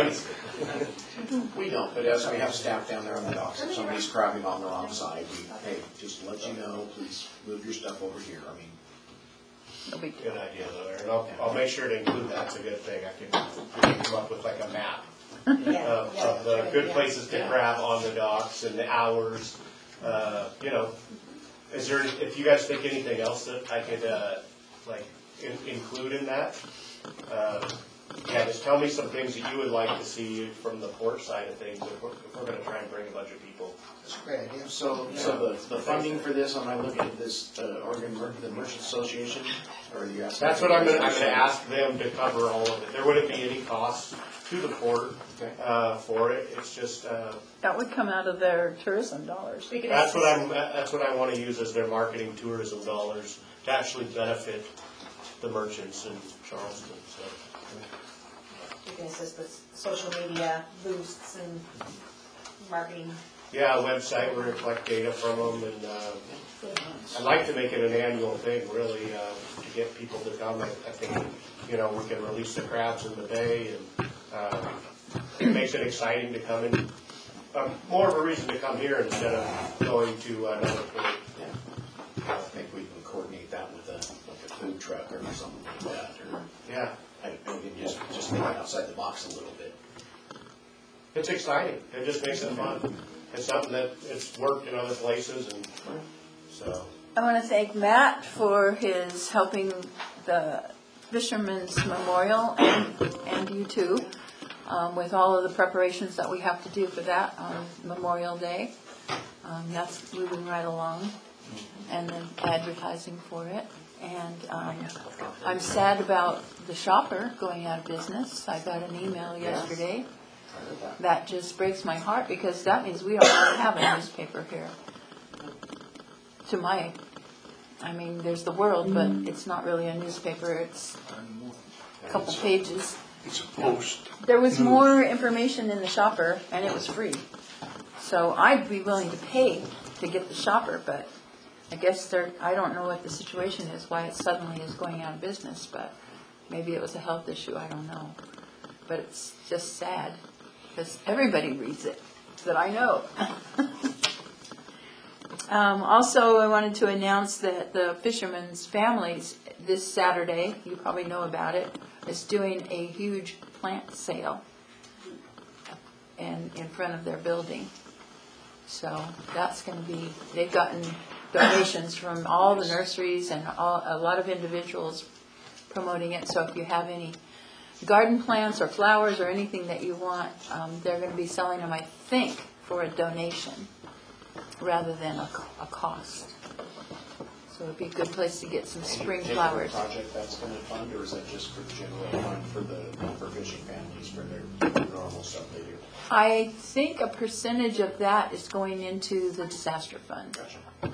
We don't, but as we have staff down there on the docks, if somebody's crabbing on the wrong side, we, hey, just let you know, please move your stuff over here. I mean, No big deal. Good idea, though, and I'll, I'll make sure to include that. It's a good thing. I can, we can come up with like a map Yeah, of, yeah, of the that's good right, places to Yeah. crab on the docks and the hours. Uh, you know, is there, if you guys think anything else that I could, uh, like, in, include in that? Uh, yeah, just tell me some things that you would like to see from the port side of things if we're, if we're gonna try and bring a bunch of people. That's a great idea. so, so the, the funding for this, am I looking at this, uh, Oregon, Mer- the Merchant Association, or are you asking? That's what I'm gonna, I'm gonna ask them to cover all of it. There wouldn't be any cost to the port, Okay. uh, for it. It's just, uh, That would come out of their tourism dollars. We could that's what assist- I'm, that's what I wanna use as their marketing tourism dollars to actually benefit the merchants in Charleston, so. We can assist with social media boosts and marketing. Yeah, a website where we collect data from them, and, uh, I'd like to make it an annual thing, really, uh, to get people to come. I, I think, you know, we can release the crabs in the bay, and, uh, it makes it exciting to come in, um, more of a reason to come here instead of going to another port. I think we can coordinate that with a, like a food truck or something like that, or, Yeah, I, I can just, just think outside the box a little bit. it's exciting. It just makes it fun. it's something that it's worked in other places, and so. I want to thank Matt for his helping the Fisherman's Memorial and, and you too, um, with all of the preparations that we have to do for that on Memorial Day. Um, that's moving right along, and then advertising for it. And um, I'm sad about the shopper going out of business. I got an email yesterday. That just breaks my heart because that means we don't really have a newspaper here. To my, I mean, there's the World, but it's not really a newspaper. It's a couple pages. It's a post. There was more information in the shopper, and it was free. So I'd be willing to pay to get the shopper, but I guess they're, I don't know what the situation is, why it suddenly is going out of business, but maybe it was a health issue, I don't know. But it's just sad, because everybody reads it that I know. um, also, I wanted to announce that the Fishermen's Families this Saturday, you probably know about it, is doing a huge plant sale in, in front of their building. So that's going to be, they've gotten donations from all the nurseries and all, a lot of individuals promoting it. So if you have any garden plants or flowers or anything that you want, um, they're going to be selling them, I think, for a donation rather than a, a cost. So it'd be a good place to get some spring Any flowers. project that's going to fund, or is that just for the general fund for the for fishing families for their normal stuff they do? I think a percentage of that is going into the disaster fund. Gotcha.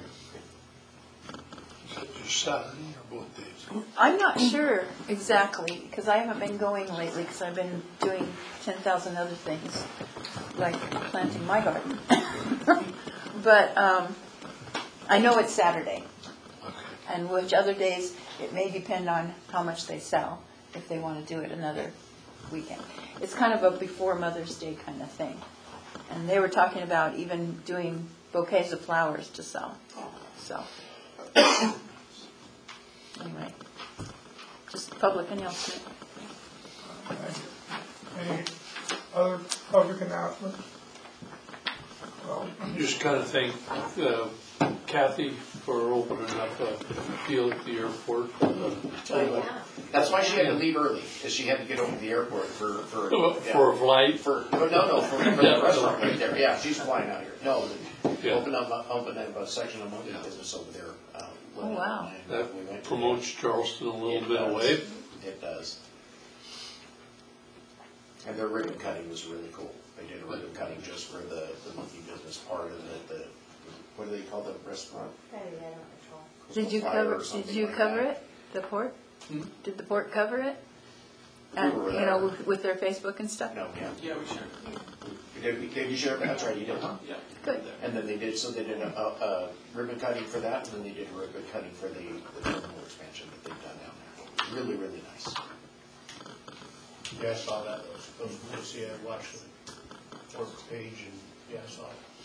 Is that just Saturday or both days? I'm not sure exactly, because I haven't been going lately, because I've been doing ten thousand other things, like planting my garden. But um, I know it's Saturday. Okay. And which other days, it may depend on how much they sell, if they want to do it another weekend. It's kind of a before Mother's Day kind of thing. And they were talking about even doing bouquets of flowers to sell. So, anyway, just public announcement. Any other public announcements? Well, Just kind of thank uh, Kathy for opening up a field at the airport. That's why she had to leave early, because she had to get over to the airport for for yeah, For a flight? For no, no, for, for the restaurant right there. Yeah, she's flying out here. No, the, Yeah. open up, open up a section of monkey business over there. Uh, Oh, wow. That we went to promotes Charleston a little It bit does. away. It does. And their ribbon cutting was really cool. They did a ribbon cutting just for the, the monkey business part of it, the, what do they call the restaurant? Did you Fire cover, or did something you like cover that. it, the port? Hmm? Did the port cover it? We And, were you know, there. with, with their Facebook and stuff? No, yeah. Yeah, we should. Did, did you share? That's right, you did, huh? Yeah. Good. And then they did, so they did a, a, a ribbon cutting for that, and then they did a ribbon cutting for the, the terminal expansion that they've done down there. Really, really nice. Yeah, I saw that, those, those, videos. Yeah, I watched the work page, and, yeah, I saw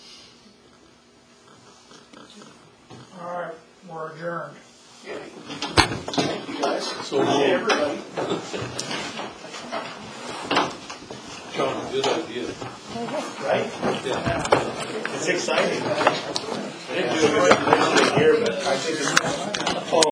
it. all right, we're adjourned. Yay. Thank you guys. So Hey, everybody. John, good idea. Right? Yeah. It's exciting. I didn't do it originally here, but I think it's